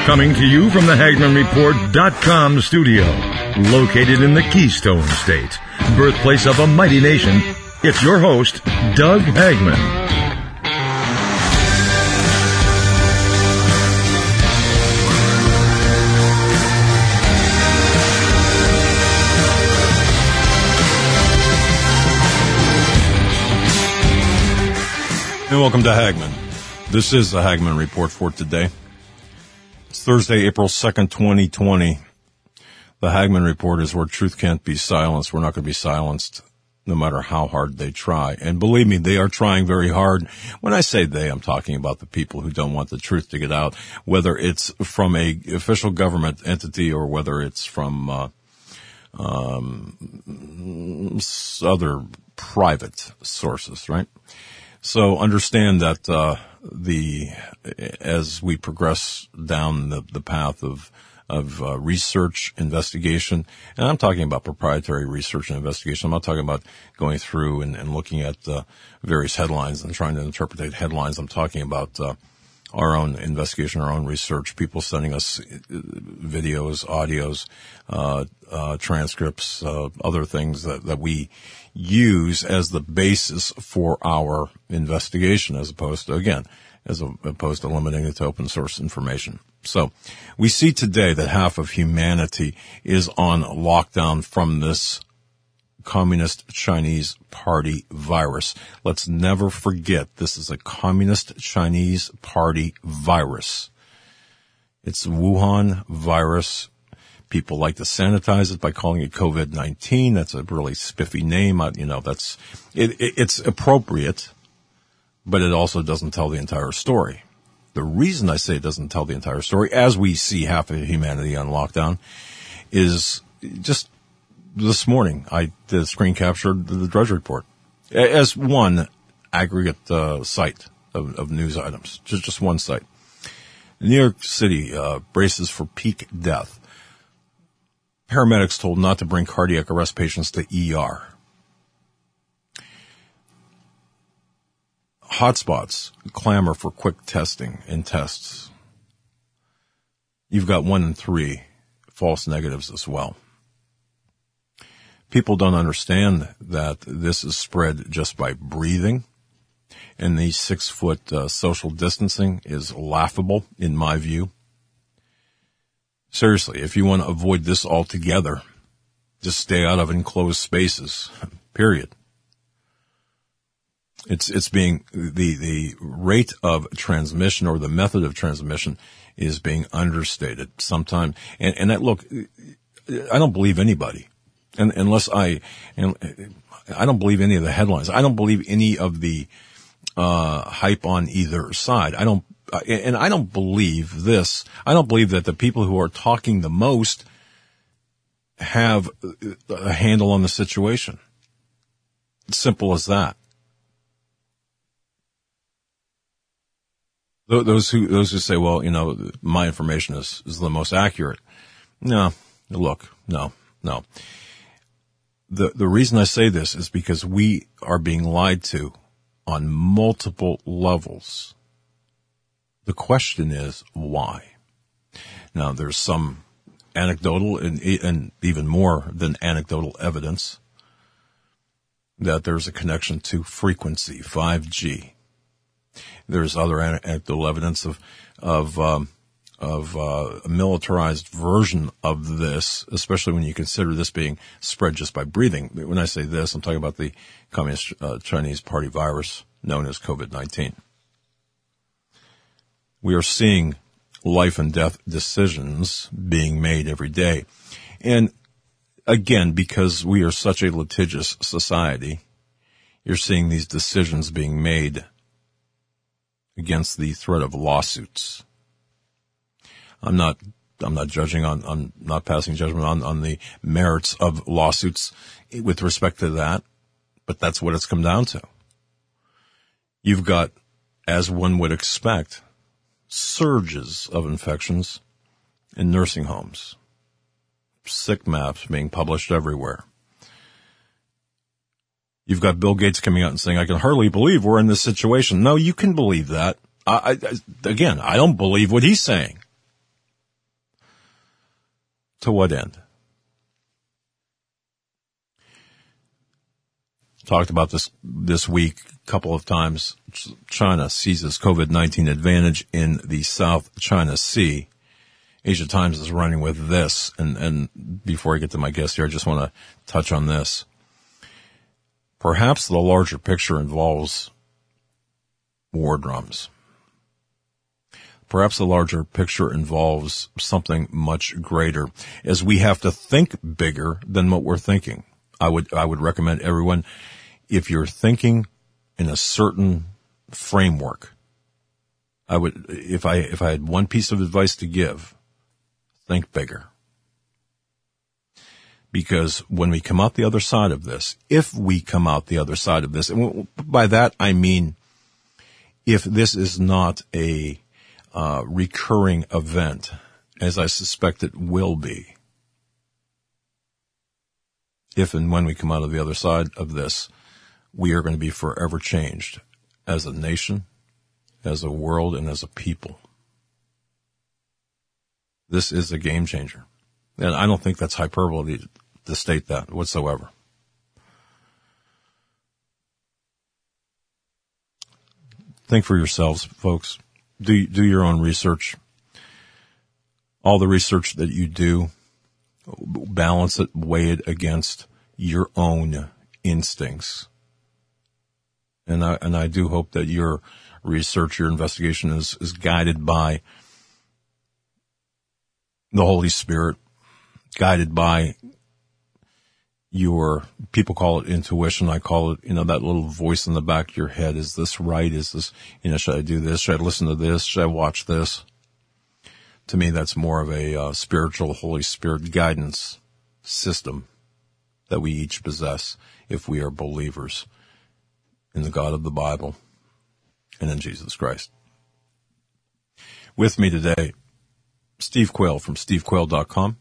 Coming to you from the HagmannReport.com studio, located in the Keystone State, birthplace of a mighty nation, it's your host, Doug Hagmann. And welcome to Hagmann. This is the Hagmann Report for today. It's Thursday, April 2nd, 2020. The Hagmann Report is where truth can't be silenced. We're not going to be silenced no matter how hard they try. And believe me, they are trying very hard. When I say they, I'm talking about the people who don't want the truth to get out, whether it's from a official government entity or whether it's from other private sources, right? So understand that as we progress down the path of research, investigation, and I'm talking about proprietary research and investigation. I'm not talking about going through and looking at various headlines and trying to interpret headlines. I'm talking about our own investigation, our own research, people sending us videos, audios, transcripts, other things that we use as the basis for our investigation, as opposed to limiting it to open source information. So we see today that half of humanity is on lockdown from this Communist Chinese Party virus. Let's never forget, this is a Communist Chinese Party virus. It's Wuhan virus. People like to sanitize it by calling it COVID-19. That's a really spiffy name. It's appropriate, but it also doesn't tell the entire story. The reason I say it doesn't tell the entire story, as we see half of humanity on lockdown, is just this morning I did a screen capture of the Drudge Report as one aggregate site of news items, just one site. New York City braces for peak death. Paramedics told not to bring cardiac arrest patients to ER. Hotspots clamor for quick testing and tests. You've got 1 in 3 false negatives as well. People don't understand that this is spread just by breathing, and the 6-foot social distancing is laughable in my view. Seriously, if you want to avoid this altogether, just stay out of enclosed spaces, period. It's being, the rate of transmission or the method of transmission is being understated sometimes. And that, look, I don't believe anybody. And I don't believe any of the headlines. I don't believe any of the hype on either side. I don't believe this. I don't believe that the people who are talking the most have a handle on the situation. It's simple as that. Those who say, well, my information is the most accurate. No. The reason I say this is because we are being lied to on multiple levels. The question is, why? Now, there's some anecdotal and even more than anecdotal evidence that there's a connection to frequency, 5G. There's other anecdotal evidence of a militarized version of this, especially when you consider this being spread just by breathing. When I say this, I'm talking about the Communist Chinese Party virus known as COVID-19. We are seeing life and death decisions being made every day. And again, because we are such a litigious society, you're seeing these decisions being made against the threat of lawsuits. I'm not judging I'm not passing judgment on the merits of lawsuits with respect to that, but that's what it's come down to. You've got, as one would expect, surges of infections in nursing homes. Sick maps being published everywhere. You've got Bill Gates coming out and saying, I can hardly believe we're in this situation. No, you can believe that. I don't believe what he's saying. To what end? Talked about this week a couple of times. China seizes COVID-19 advantage in the South China Sea. Asia Times is running with this. And before I get to my guest here, I just want to touch on this. Perhaps the larger picture involves war drums. Perhaps the larger picture involves something much greater, as we have to think bigger than what we're thinking. I would recommend everyone, if you're thinking in a certain framework, if I had one piece of advice to give, think bigger. Because when we come out the other side of this, if we come out the other side of this, and by that I mean if this is not a recurring event, as I suspect it will be, if and when we come out of the other side of this, we are going to be forever changed as a nation, as a world, and as a people. This is a game changer. And I don't think that's hyperbole to state that whatsoever. Think for yourselves, folks. Do your own research. All the research that you do, balance it, weigh it against your own instincts. And I do hope that your research, your investigation is guided by the Holy Spirit, guided by your, people call it intuition. I call it, that little voice in the back of your head. Is this right? Is this, should I do this? Should I listen to this? Should I watch this? To me, that's more of a spiritual Holy Spirit guidance system that we each possess if we are believers in the God of the Bible and in Jesus Christ. With me today, Steve Quayle from stevequayle.com.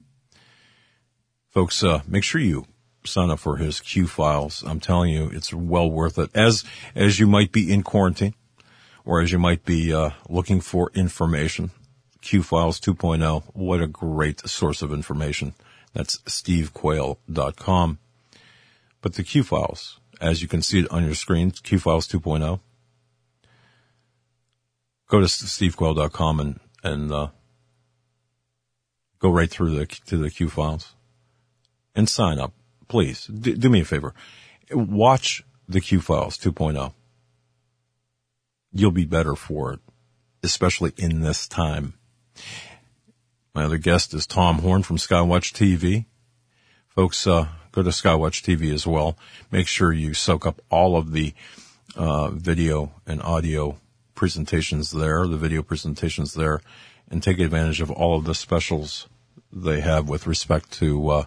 Folks, make sure you sign up for his Q Files. I'm telling you, it's well worth it. As you might be in quarantine, or as you might be looking for information, Q Files 2.0, what a great source of information. That's stevequayle.com. But the Q Files, as you can see it on your screen, Q Files 2.0. Go to stevequayle.com and go right through to the Q Files and sign up. Please do me a favor. Watch the Q Files 2.0. You'll be better for it, especially in this time. My other guest is Tom Horn from Skywatch TV. Folks, go to Skywatch TV as well. Make sure you soak up all of the video and audio presentations there, the video presentations there, and take advantage of all of the specials they have with respect to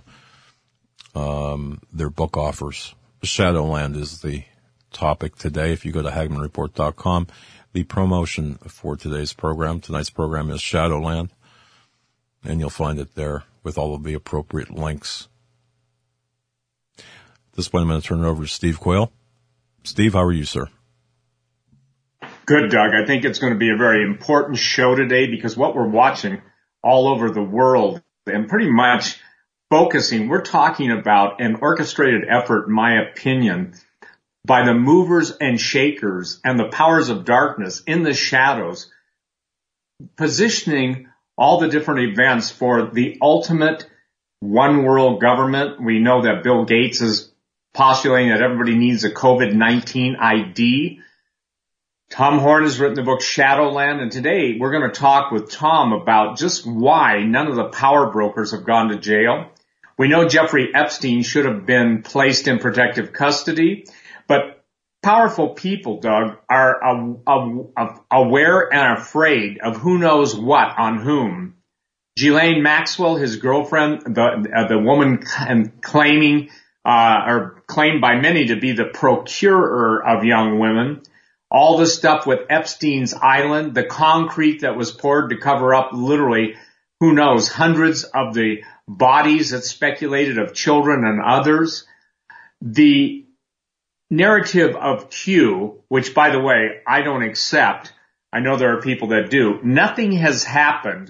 their book offers. Shadowland is the topic today. If you go to HagmannReport.com, the promotion for tonight's program is Shadowland, and you'll find it there with all of the appropriate links. At this point, I'm going to turn it over to Steve Quayle. Steve, how are you, sir? Good, Doug. I think it's going to be a very important show today because what we're watching all over the world and pretty much focusing, we're talking about an orchestrated effort, in my opinion, by the movers and shakers and the powers of darkness in the shadows, positioning all the different events for the ultimate one world government. We know that Bill Gates is postulating that everybody needs a COVID-19 ID. Tom Horn has written the book Shadowland, and today we're going to talk with Tom about just why none of the power brokers have gone to jail. We know Jeffrey Epstein should have been placed in protective custody, but powerful people, Doug, are aware and afraid of who knows what on whom. Ghislaine Maxwell, his girlfriend, the woman claimed by many to be the procurer of young women. All the stuff with Epstein's Island, the concrete that was poured to cover up literally, who knows, hundreds of the bodies that speculated of children and others. The narrative of Q, which, by the way, I don't accept. I know there are people that do. Nothing has happened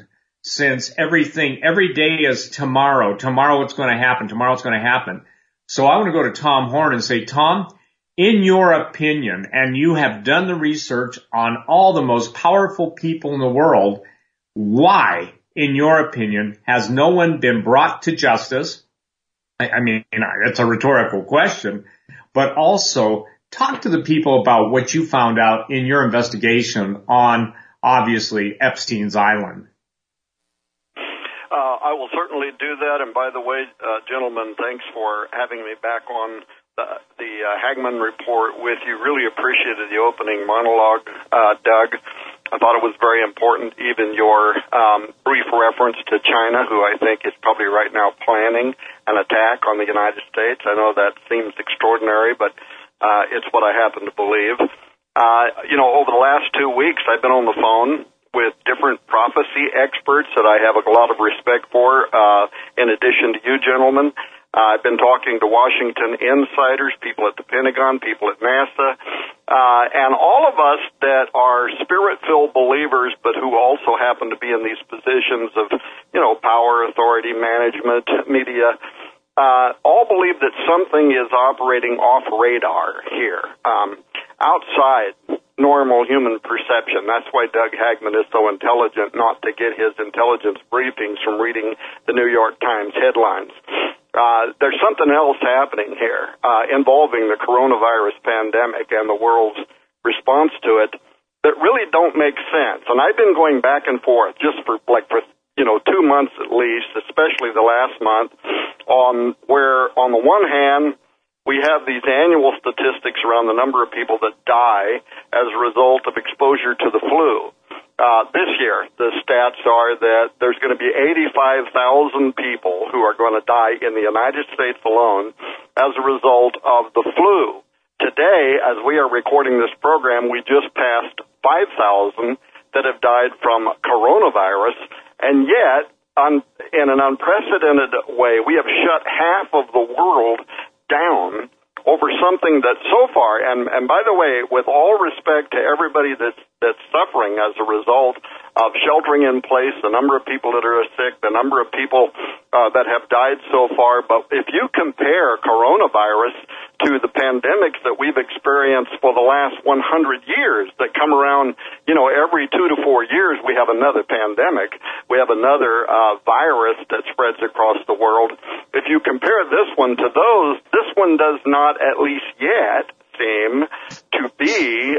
since every day is tomorrow. Tomorrow it's going to happen. Tomorrow it's going to happen. So I want to go to Tom Horn and say, Tom, in your opinion, and you have done the research on all the most powerful people in the world, why, in your opinion, has no one been brought to justice? I mean, it's a rhetorical question, but also talk to the people about what you found out in your investigation on, obviously, Epstein's Island. I will certainly do that. And by the way, gentlemen, thanks for having me back on the Hagmann Report with you. Really appreciated the opening monologue, Doug. I thought it was very important, even your brief reference to China, who I think is probably right now planning an attack on the United States. I know that seems extraordinary, but it's what I happen to believe. Over the last 2 weeks, I've been on the phone with different prophecy experts that I have a lot of respect for, in addition to you gentlemen. I've been talking to Washington insiders, people at the Pentagon, people at NASA, and all of us that are spirit-filled believers, but who also happen to be in these positions of, power, authority, management, media, all believe that something is operating off radar here, outside normal human perception. That's why Doug Hagmann is so intelligent, not to get his intelligence briefings from reading the New York Times headlines. There's something else happening here involving the coronavirus pandemic and the world's response to it that really don't make sense. And I've been going back and forth just for 2 months at least, especially the last month, on where on the one hand we have these annual statistics around the number of people that die as a result of exposure to the flu. This year, the stats are that there's going to be 85,000 people who are going to die in the United States alone as a result of the flu. Today, as we are recording this program, we just passed 5,000 that have died from coronavirus, and yet, in an unprecedented way, we have shut half of the world down over something that so far, and by the way, with all respect to everybody that's suffering as a result of sheltering in place, the number of people that are sick, the number of people that have died so far, but if you compare coronavirus to the pandemics that we've experienced for the last 100 years that come around, every 2 to 4 years we have another pandemic. We have another virus that spreads across the world. If you compare this one to those, this one does not, at least yet, seem to be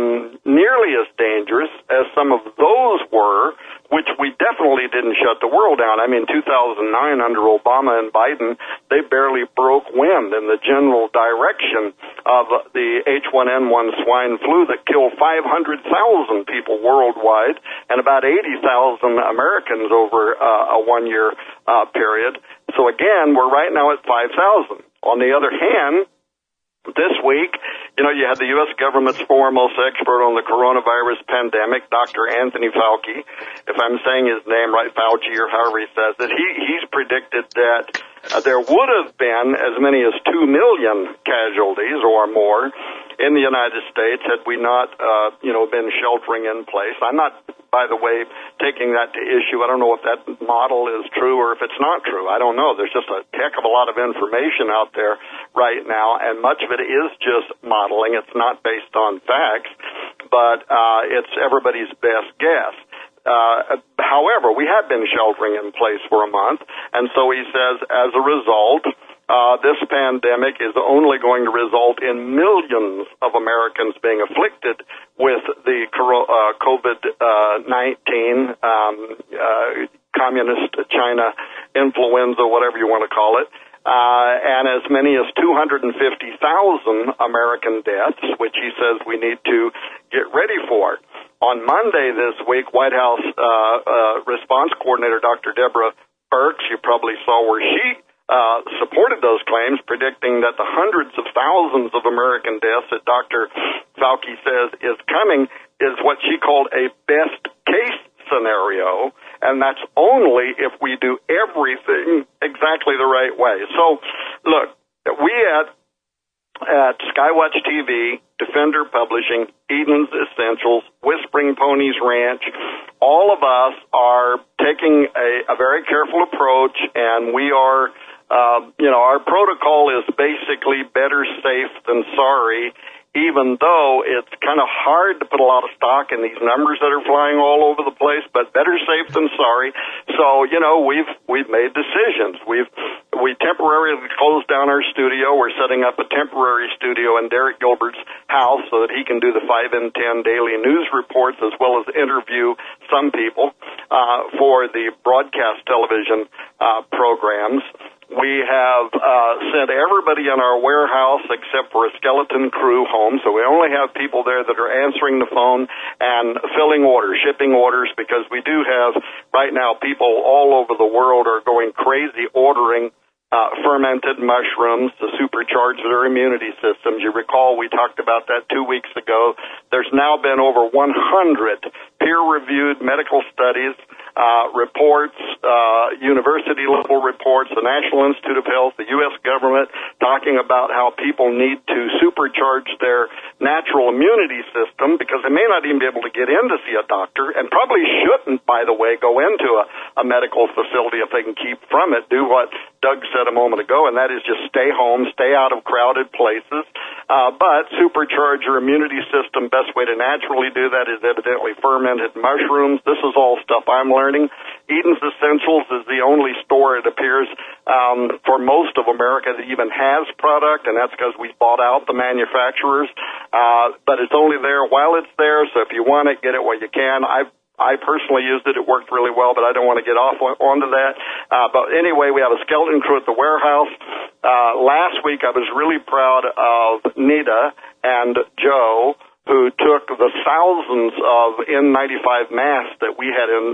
nearly as dangerous as some of those were, which we definitely didn't shut the world down. I mean, 2009 under Obama and Biden, they barely broke wind in the general direction of the H1N1 swine flu that killed 500,000 people worldwide and about 80,000 Americans over a 1-year period. So again, we're right now at 5,000. On the other hand, this week, you had the U.S. government's foremost expert on the coronavirus pandemic, Dr. Anthony Fauci. If I'm saying his name right, Fauci, or however he says it, he's predicted that there would have been as many as 2 million casualties or more in the United States had we not, been sheltering in place. I'm not, by the way, taking that to issue. I don't know if that model is true or if it's not true. I don't know. There's just a heck of a lot of information out there right now, and much of it is just modeling. It's not based on facts, but it's everybody's best guess. However, we have been sheltering in place for a month, and so he says, as a result, this pandemic is only going to result in millions of Americans being afflicted with the COVID-19 communist China influenza, whatever you want to call it, and as many as 250,000 American deaths, which he says we need to get ready for. On Monday this week, White House response coordinator Dr. Deborah Birx, you probably saw where she supported those claims, predicting that the hundreds of thousands of American deaths that Dr. Fauci says is coming is what she called a best-case scenario, and that's only if we do everything exactly the right way. So, look, we at Skywatch TV, Defender Publishing, Eden's Essentials, Whispering Ponies Ranch, all of us are taking a very careful approach, and we are, our protocol is basically better safe than sorry, even though it's kind of hard to put a lot of stock in these numbers that are flying all over the place, but better safe than sorry. So, we've made decisions. We temporarily closed down our studio. We're setting up a temporary studio in Derek Gilbert's house so that he can do the 5 in 10 daily news reports as well as interview some people for the broadcast television programs. We have sent everybody in our warehouse except for a skeleton crew home, so we only have people there that are answering the phone and filling orders, shipping orders, because we do have, right now, people all over the world are going crazy ordering fermented mushrooms to supercharge their immunity systems. You recall we talked about that 2 weeks ago. There's now been over 100 peer-reviewed medical studies, reports, university-level reports, the National Institute of Health, the U.S. government, talking about how people need to supercharge their natural immunity system because they may not even be able to get in to see a doctor, and probably shouldn't, by the way, go into a medical facility if they can keep from it. Do what Doug said a moment ago, and that is just stay home, stay out of crowded places. But supercharge your immunity system, best way to naturally do that is evidently fermented mushrooms. This is all stuff I'm learning. Eden's Essentials is the only store, it appears, for most of America that even has product, and that's because we bought out the manufacturers. But it's only there while it's there, so if you want it, get it while you can. I personally used it. It worked really well, but I don't want to get off onto that. But anyway, we have a skeleton crew at the warehouse. Last week, I was really proud of Nita and Joe, who took the thousands of N95 masks that we had in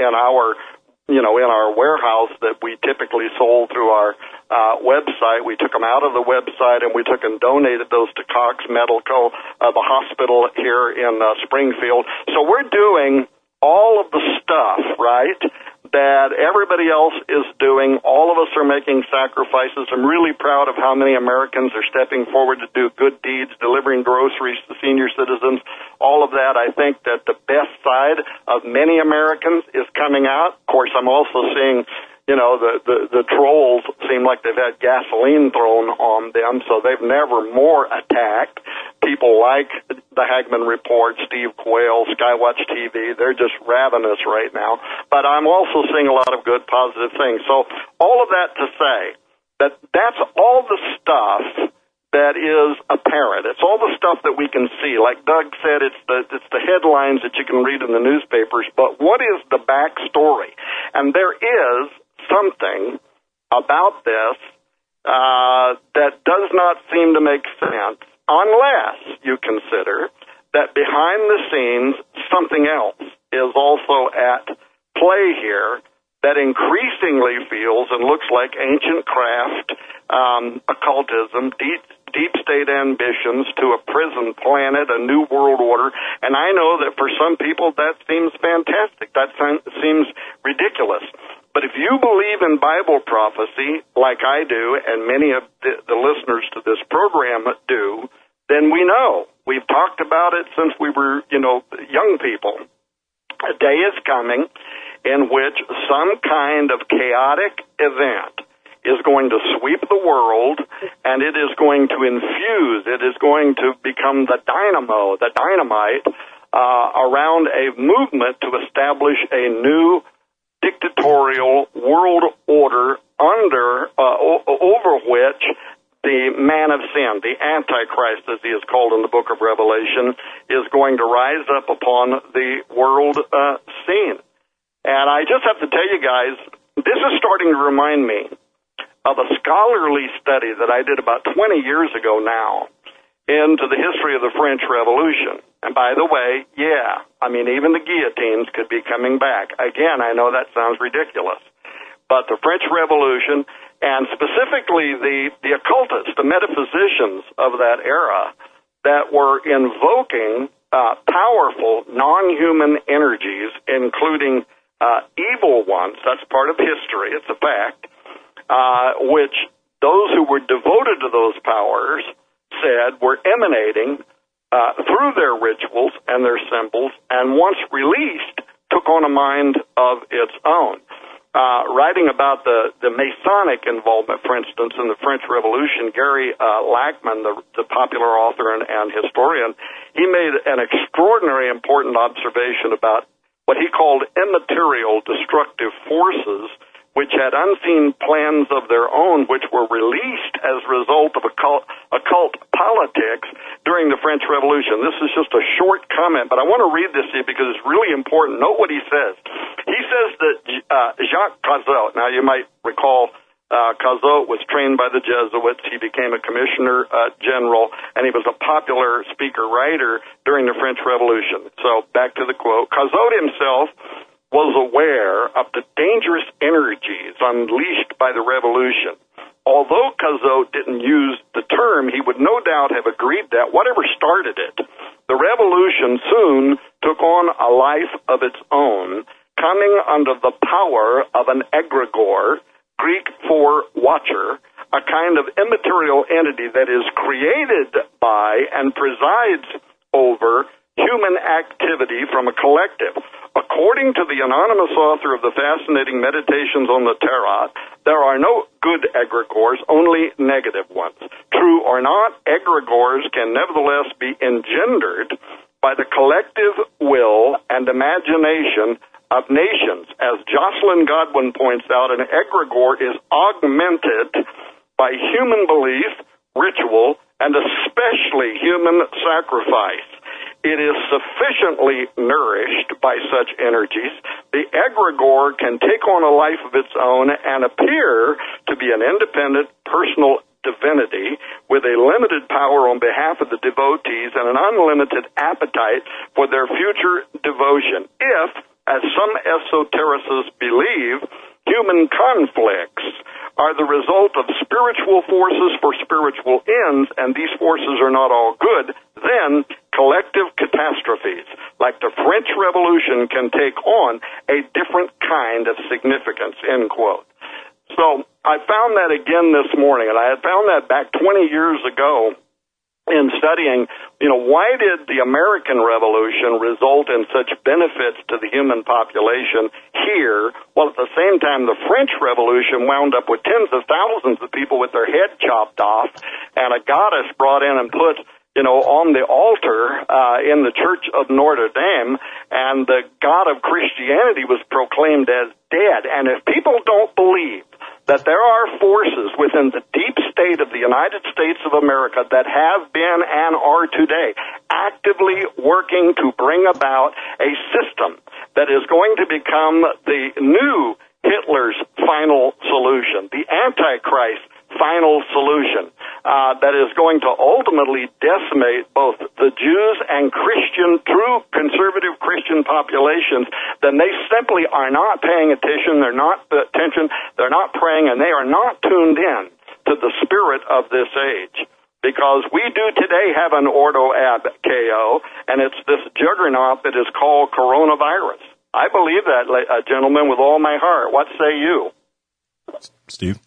our warehouse that we typically sold through our website. We took them out of the website and we took and donated those to Cox Medical, the hospital here in Springfield. So we're doing all of the stuff, right, that everybody else is doing. All of us are making sacrifices. I'm really proud of how many Americans are stepping forward to do good deeds, delivering groceries to senior citizens. All of that, I think that the best side of many Americans is coming out. Of course, I'm also seeing, the trolls seem like they've had gasoline thrown on them, so they've never more attacked people like the Hagmann Report, Steve Quayle, Skywatch TV. They're just ravenous right now. But I'm also seeing a lot of good, positive things. So all of that to say that that's all the stuff that is apparent. It's all the stuff that we can see. Like Doug said, it's the headlines that you can read in the newspapers. But what is the backstory? And there is something about this that does not seem to make sense unless you consider that behind the scenes something else is also at play here that increasingly feels and looks like ancient craft, occultism, deep state ambitions to a prison planet, a new world order. And I know that for some people that seems fantastic. That seems ridiculous. But if you believe in Bible prophecy, like I do, and many of the listeners to this program do, then we know. We've talked about it since we were, young people. A day is coming in which some kind of chaotic event is going to sweep the world, and it is going to infuse, it is going to become the dynamite, around a movement to establish a new dictatorial world order over which the man of sin, the Antichrist, as he is called in the book of Revelation, is going to rise up upon the world scene. And I just have to tell you guys, this is starting to remind me of a scholarly study that I did about 20 years ago now into the history of the French Revolution. And by the way, even the guillotines could be coming back. Again, I know that sounds ridiculous. But the French Revolution, and specifically the occultists, the metaphysicians of that era that were invoking powerful non-human energies, including evil ones, that's part of history, it's a fact, which those who were devoted to those powers said were emanating through their rituals and their symbols, and once released, took on a mind of its own. Writing about the Masonic involvement, for instance, in the French Revolution, Gary Lachman, the popular author and historian, he made an extraordinary important observation about what he called immaterial destructive forces, which had unseen plans of their own, which were released as a result of occult politics during the French Revolution. This is just a short comment, but I want to read this to you because it's really important. Note what he says. He says that Jacques Cazot, now you might recall Cazot was trained by the Jesuits. He became a commissioner general, and he was a popular speaker-writer during the French Revolution. So back to the quote. Cazot himself was aware of the dangerous energies unleashed by the revolution. Although Cazot didn't use the term, he would no doubt have agreed that whatever started it, the revolution soon took on a life of its own, coming under the power of an egregore, Greek for watcher, a kind of immaterial entity that is created by and presides over human activity from a collective. According to the anonymous author of the fascinating Meditations on the Tarot, there are no good egregores, only negative ones. True or not, egregores can nevertheless be engendered by the collective will and imagination of nations. As Jocelyn Godwin points out, an egregore is augmented by human belief, ritual, and especially human sacrifice. It is sufficiently nourished by such energies. The egregore can take on a life of its own and appear to be an independent personal divinity with a limited power on behalf of the devotees and an unlimited appetite for their future devotion. If, as some esotericists believe, human conflicts are the result of spiritual forces for spiritual ends, and these forces are not all good, then collective catastrophes like the French Revolution can take on a different kind of significance, end quote. So I found that again this morning, and I had found that back 20 years ago in studying, why did the American Revolution result in such benefits to the human population here, while at the same time the French Revolution wound up with tens of thousands of people with their head chopped off and a goddess brought in and put on the altar in the Church of Notre Dame, and the God of Christianity was proclaimed as dead. And if people don't believe that there are forces within the deep state of the United States of America that have been and are today actively working to bring about a system that is going to become the new Hitler's final solution, the Antichrist final solution, that is going to ultimately decimate both the Jews and true conservative Christian populations, then they simply are not paying attention, they're not praying, and they are not tuned in to the spirit of this age. Because we do today have an ordo ab KO, and it's this juggernaut that is called coronavirus. I believe that, gentlemen, with all my heart. What say you? Steve?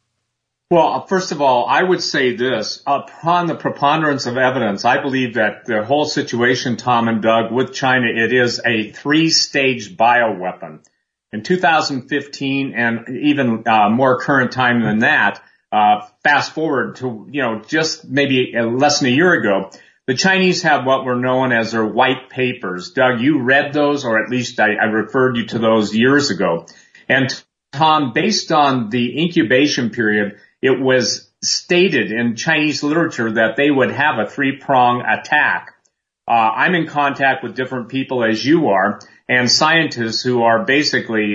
Well, first of all, I would say this. Upon the preponderance of evidence, I believe that the whole situation, Tom and Doug, with China, it is a 3-stage bioweapon. In 2015, and even more current time than that, fast forward to, just maybe less than a year ago, the Chinese have what were known as their white papers. Doug, you read those, or at least I referred you to those years ago. And Tom, based on the incubation period, it was stated in Chinese literature that they would have a 3-prong attack. I'm in contact with different people, as you are, and scientists who are basically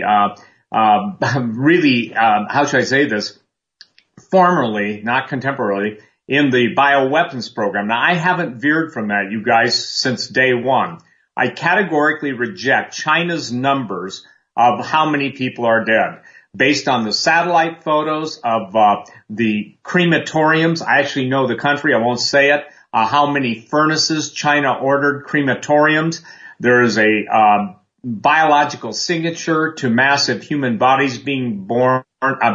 really, how should I say this, formerly, not contemporarily, in the bioweapons program. Now, I haven't veered from that, you guys, since day one. I categorically reject China's numbers of how many people are dead. Based on the satellite photos of the crematoriums, I actually know the country, I won't say it, how many furnaces China ordered crematoriums. There is a biological signature to massive human bodies being burned,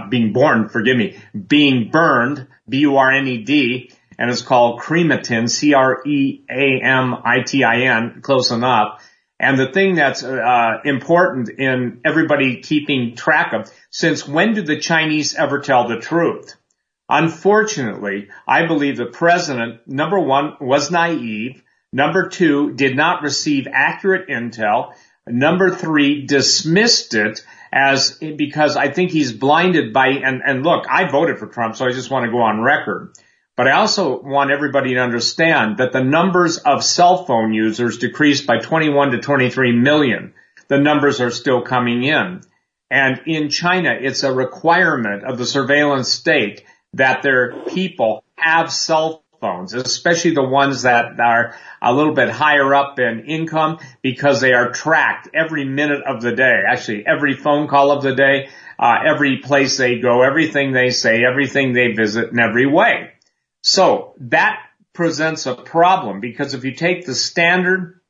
B-U-R-N-E-D, and it's called crematin, C-R-E-A-M-I-T-I-N, close enough. And the thing that's important in everybody keeping track of, since when did the Chinese ever tell the truth? Unfortunately, I believe the president, number one, was naive. Number two, did not receive accurate intel. Number three, dismissed it because I think he's blinded by, and look, I voted for Trump, so I just want to go on record. But I also want everybody to understand that the numbers of cell phone users decreased by 21 to 23 million. The numbers are still coming in. And in China, it's a requirement of the surveillance state that their people have cell phones, especially the ones that are a little bit higher up in income, because they are tracked every minute of the day, actually every phone call of the day, every place they go, everything they say, everything they visit in every way. So that presents a problem, because if you take the standard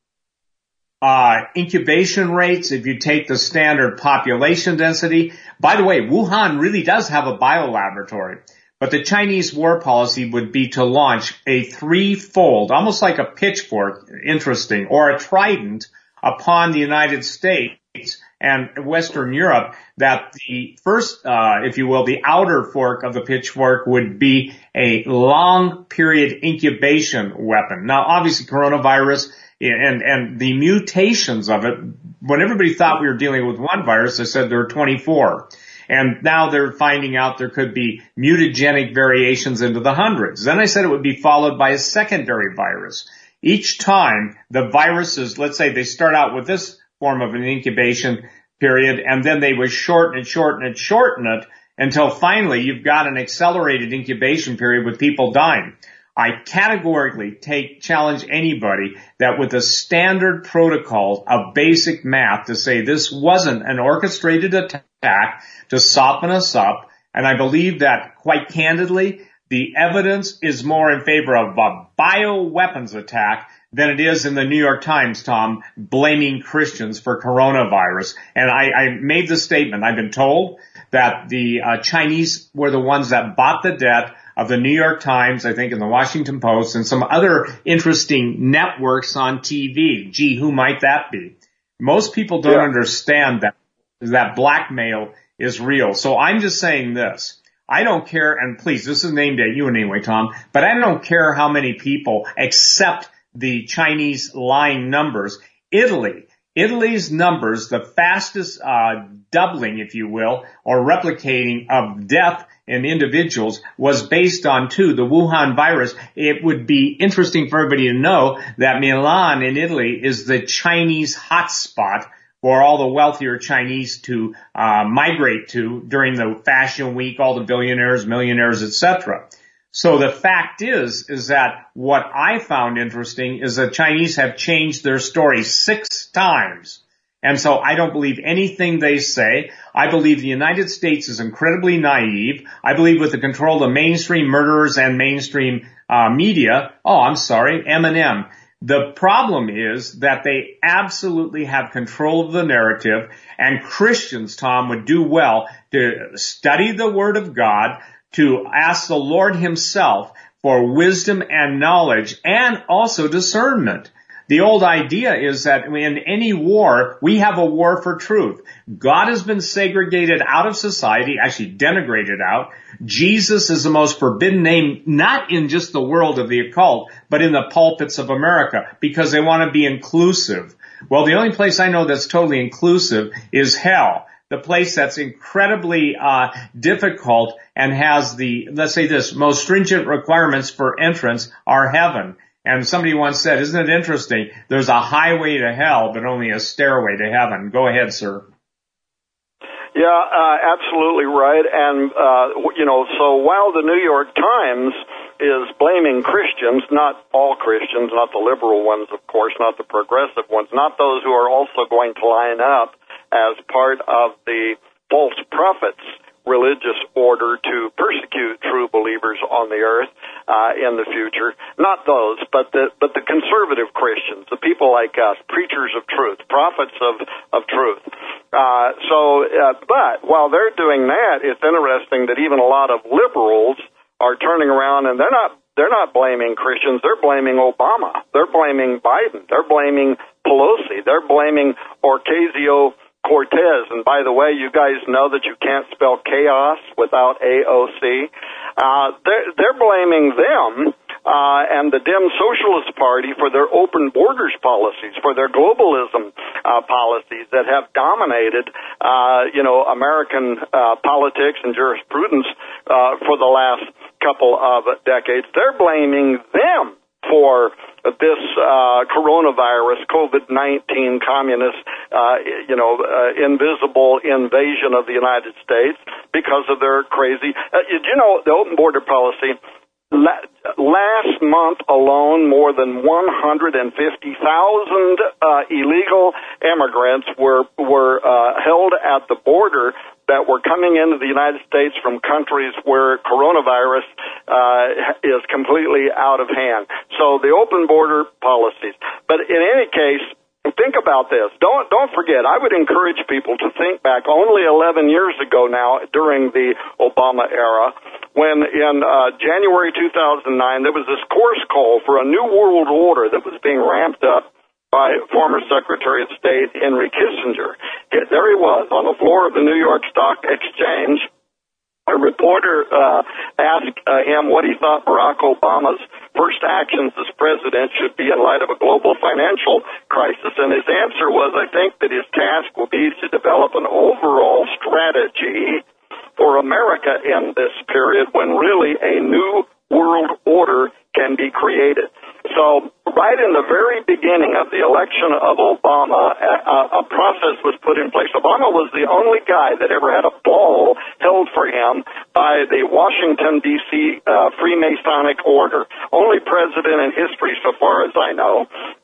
incubation rates, if you take the standard population density, by the way, Wuhan really does have a biolaboratory. But the Chinese war policy would be to launch a threefold, almost like a pitchfork, interesting, or a trident upon the United States and Western Europe, that the first, if you will, the outer fork of the pitchfork would be a long period incubation weapon. Now, obviously, coronavirus and the mutations of it, when everybody thought we were dealing with one virus, they said there were 24. And now they're finding out there could be mutagenic variations into the hundreds. Then I said it would be followed by a secondary virus. Each time the viruses, let's say they start out with this form of an incubation period, and then they would shorten it until finally you've got an accelerated incubation period with people dying. I categorically challenge anybody that with a standard protocol of basic math to say this wasn't an orchestrated attack to soften us up. And I believe that, quite candidly, the evidence is more in favor of a bioweapons attack than it is in the New York Times, Tom, blaming Christians for coronavirus. And I made the statement, I've been told that the Chinese were the ones that bought the debt of the New York Times, I think, and the Washington Post, and some other interesting networks on TV. Gee, who might that be? Most people don't understand that blackmail is real. So I'm just saying this. I don't care, and please, this is aimed at you anyway, Tom, but I don't care how many people accept the Chinese lying numbers. Italy's numbers, the fastest doubling, if you will, or replicating of death in individuals was based on the Wuhan virus. It would be interesting for everybody to know that Milan in Italy is the Chinese hotspot for all the wealthier Chinese to migrate to during the fashion week, all the billionaires, millionaires, etc. So the fact is that what I found interesting is that Chinese have changed their story 6 times. And so I don't believe anything they say. I believe the United States is incredibly naive. I believe with the control of the mainstream murderers and mainstream media, M&M. The problem is that they absolutely have control of the narrative, and Christians, Tom, would do well to study the Word of God, to ask the Lord Himself for wisdom and knowledge and also discernment. The old idea is that in any war, we have a war for truth. God has been segregated out of society, actually denigrated out. Jesus is the most forbidden name, not in just the world of the occult, but in the pulpits of America, because they want to be inclusive. Well, the only place I know that's totally inclusive is hell. The place that's incredibly difficult and has the, let's say this, most stringent requirements for entrance are heaven. And somebody once said, isn't it interesting, there's a highway to hell, but only a stairway to heaven. Go ahead, sir. Yeah, absolutely right. And, so while the New York Times is blaming Christians, not all Christians, not the liberal ones, of course, not the progressive ones, not those who are also going to line up as part of the false prophets' religious order to persecute true believers on the earth in the future. Not those, but the conservative Christians, the people like us, preachers of truth, prophets of truth. But while they're doing that, it's interesting that even a lot of liberals are turning around and they're not blaming Christians. They're blaming Obama. They're blaming Biden. They're blaming Pelosi. They're blaming Ocasio-Cortez. And by the way, you guys know that you can't spell chaos without AOC. They're blaming them and the Dem Socialist Party for their open borders policies, for their globalism policies that have dominated, American politics and jurisprudence for the last couple of decades. They're blaming them for this coronavirus, COVID-19 communist, invisible invasion of the United States because of their crazy, the open border policy. Last month alone, more than 150,000 illegal immigrants were held at the border that were coming into the United States from countries where coronavirus is completely out of hand. So the open border policies. But in any case, think about this. Don't forget, I would encourage people to think back only 11 years ago now during the Obama era, when in January 2009 there was this course call for a new world order that was being ramped up by former Secretary of State Henry Kissinger. There he was on the floor of the New York Stock Exchange. A reporter asked him what he thought Barack Obama's first actions as president should be in light of a global financial crisis, and his answer was, I think that his task will be to develop an overall strategy for America in this period when really a new world order can be created. So right in the very beginning of the election of Obama, a process was put in place. Obama was the only guy that ever had a ball held for him by the Washington, D.C. Freemasonic order. Only president in history, so far as I know.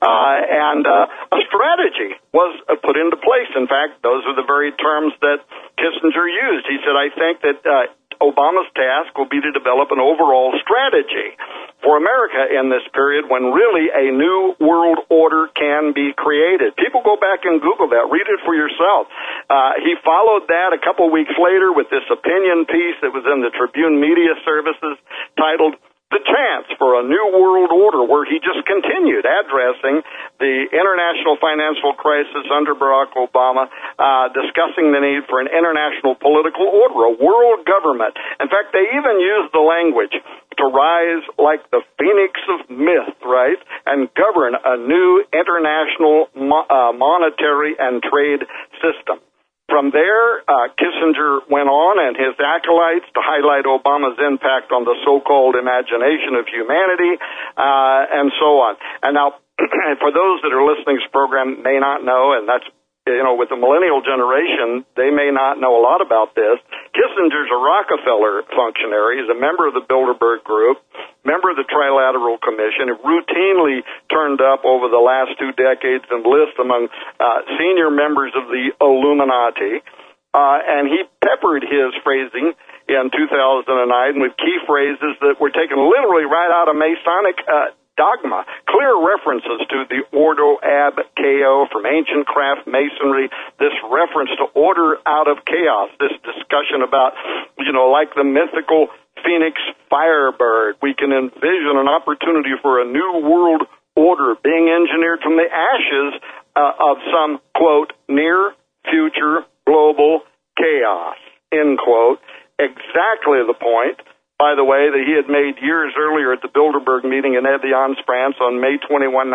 And a strategy was put into place. In fact, those are the very terms that Kissinger used. He said, I think that Obama's task will be to develop an overall strategy for America in this period when really a new world order can be created. People go back and Google that. Read it for yourself. He followed that a couple weeks later with this opinion piece that was in the Tribune Media Services titled The Chance for a New World Order, where he just continued addressing the international financial crisis under Barack Obama, discussing the need for an international political order, a world government. In fact, they even used the language to rise like the phoenix of myth, right, and govern a new international monetary and trade system. From there, Kissinger went on and his acolytes to highlight Obama's impact on the so-called imagination of humanity, and so on. And now, for those that are listening to this program may not know, and that's, with the millennial generation, they may not know a lot about this. Kissinger's a Rockefeller functionary. He's a member of the Bilderberg Group, member of the Trilateral Commission. He routinely turned up over the last 2 decades and lists among senior members of the Illuminati. And he peppered his phrasing in 2009 with key phrases that were taken literally right out of Masonic dogma, clear references to the Ordo ab Chao from ancient craft masonry, this reference to order out of chaos, this discussion about, like the mythical phoenix firebird, we can envision an opportunity for a new world order being engineered from the ashes of some, quote, near future global chaos, end quote. Exactly the point, by the way, that he had made years earlier at the Bilderberg meeting in Evian, France on May 21,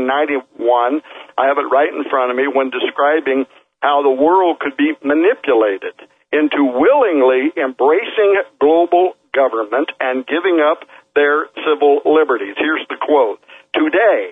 1991. I have it right in front of me when describing how the world could be manipulated into willingly embracing global government and giving up their civil liberties. Here's the quote. Today,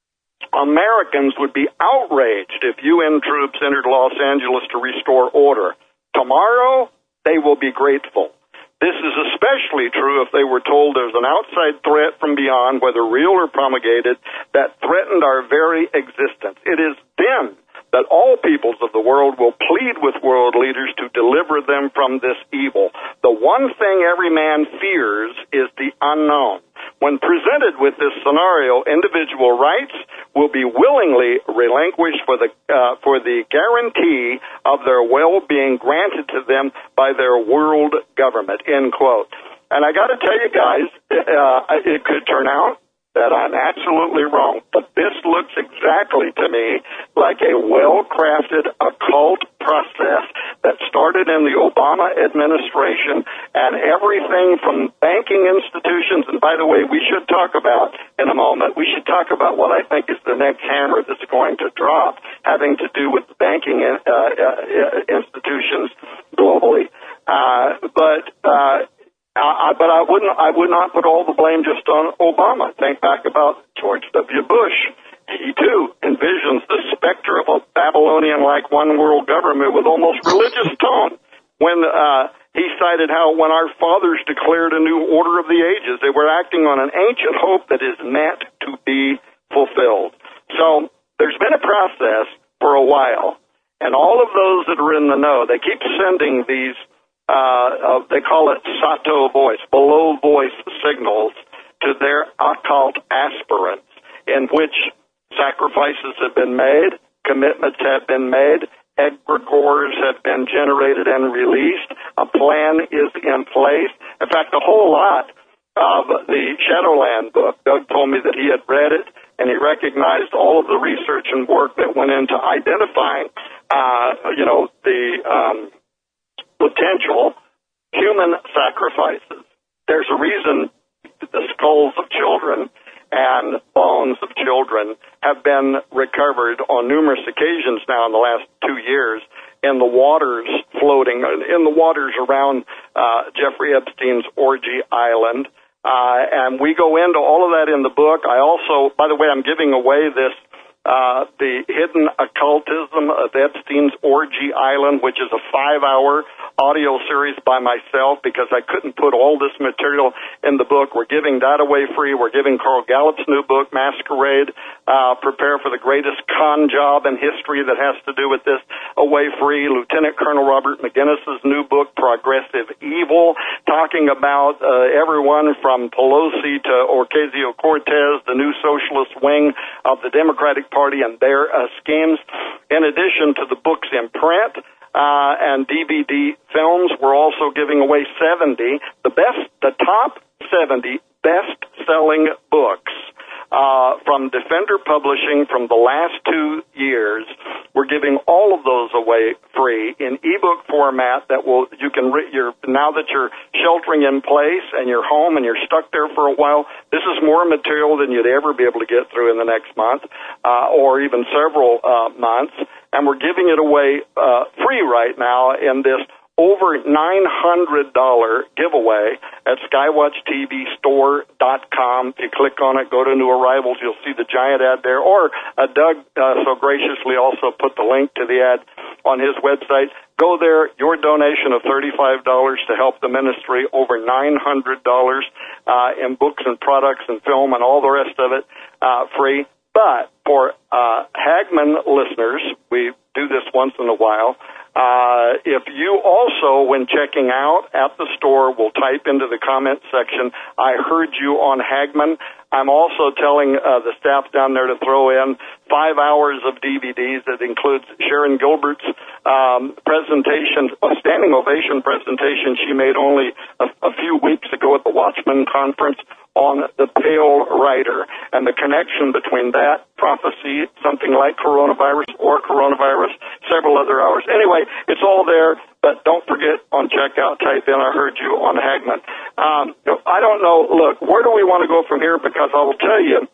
Americans would be outraged if UN troops entered Los Angeles to restore order. Tomorrow, they will be grateful. This is especially true if they were told there's an outside threat from beyond, whether real or promulgated, that threatened our very existence. It is then that all peoples of the world will plead with world leaders to deliver them from this evil. The one thing every man fears is the unknown. When presented with this scenario, individual rights will be willingly relinquished for the guarantee of their well-being granted to them by their world government, end quote. And I got to tell you guys, it could turn out that I'm absolutely wrong, but this looks exactly exactly to me like a well-crafted occult process that started in the Obama administration, and everything from banking institutions, and by the way, we should talk about in a moment, we should talk about what I think is the next hammer that's going to drop, having to do with banking institutions globally. But I would not put all the blame just on Obama. Think back about George W. Bush. He, too, envisions the specter of a Babylonian-like one-world government with almost religious tone when he cited how when our fathers declared a new order of the ages, they were acting on an ancient hope that is meant to be fulfilled. So there's been a process for a while, and all of those that are in the know, they keep sending these, they call it Sato voice, below voice signals to their occult aspirants, in which sacrifices have been made, commitments have been made, egregores have been generated and released, a plan is in place. In fact, a whole lot of the Shadowland book, Doug told me that he had read it, and he recognized all of the research and work that went into identifying, the potential human sacrifices. There's a reason the skulls of children and bones of children have been recovered on numerous occasions now in the last 2 years in the waters floating, in the waters around Jeffrey Epstein's Orgy Island. And we go into all of that in the book. I also, by the way, I'm giving away this, the Hidden Occultism of Epstein's Orgy Island, which is a 5-hour audio series by myself because I couldn't put all this material in the book. We're giving that away free. We're giving Carl Gallup's new book, Masquerade, Prepare for the Greatest Con Job in History that has to do with this, away free. Lieutenant Colonel Robert McGinnis's new book, Progressive Evil, talking about everyone from Pelosi to Ocasio-Cortez, the new socialist wing of the Democratic Party and their schemes. In addition to the books in print, and DVD films, we're also giving away the top 70 best-selling books from Defender Publishing from the last 2 years. We're giving all of those away free in ebook format that now that you're sheltering in place and you're home and you're stuck there for a while, this is more material than you'd ever be able to get through in the next month or even several months. And we're giving it away free right now in this over $900 giveaway at skywatchtvstore.com. If you click on it, go to New Arrivals, you'll see the giant ad there. Or Doug so graciously also put the link to the ad on his website. Go there, your donation of $35 to help the ministry, over $900 in books and products and film and all the rest of it free. But for Hagmann listeners, we do this once in a while, if you also, when checking out at the store, will type into the comment section, I heard you on Hagmann. I'm also telling the staff down there to throw in 5 hours of DVDs that includes Sharon Gilbert's presentation, a standing ovation presentation she made only a few weeks ago at the Watchman Conference on the Pale Rider and the connection between that prophecy, something like coronavirus or coronavirus, several other hours. Anyway, it's all there, but don't forget on checkout, type in, I heard you on Hagmann. I don't know, look, where do we want to go from here? Because I will tell you,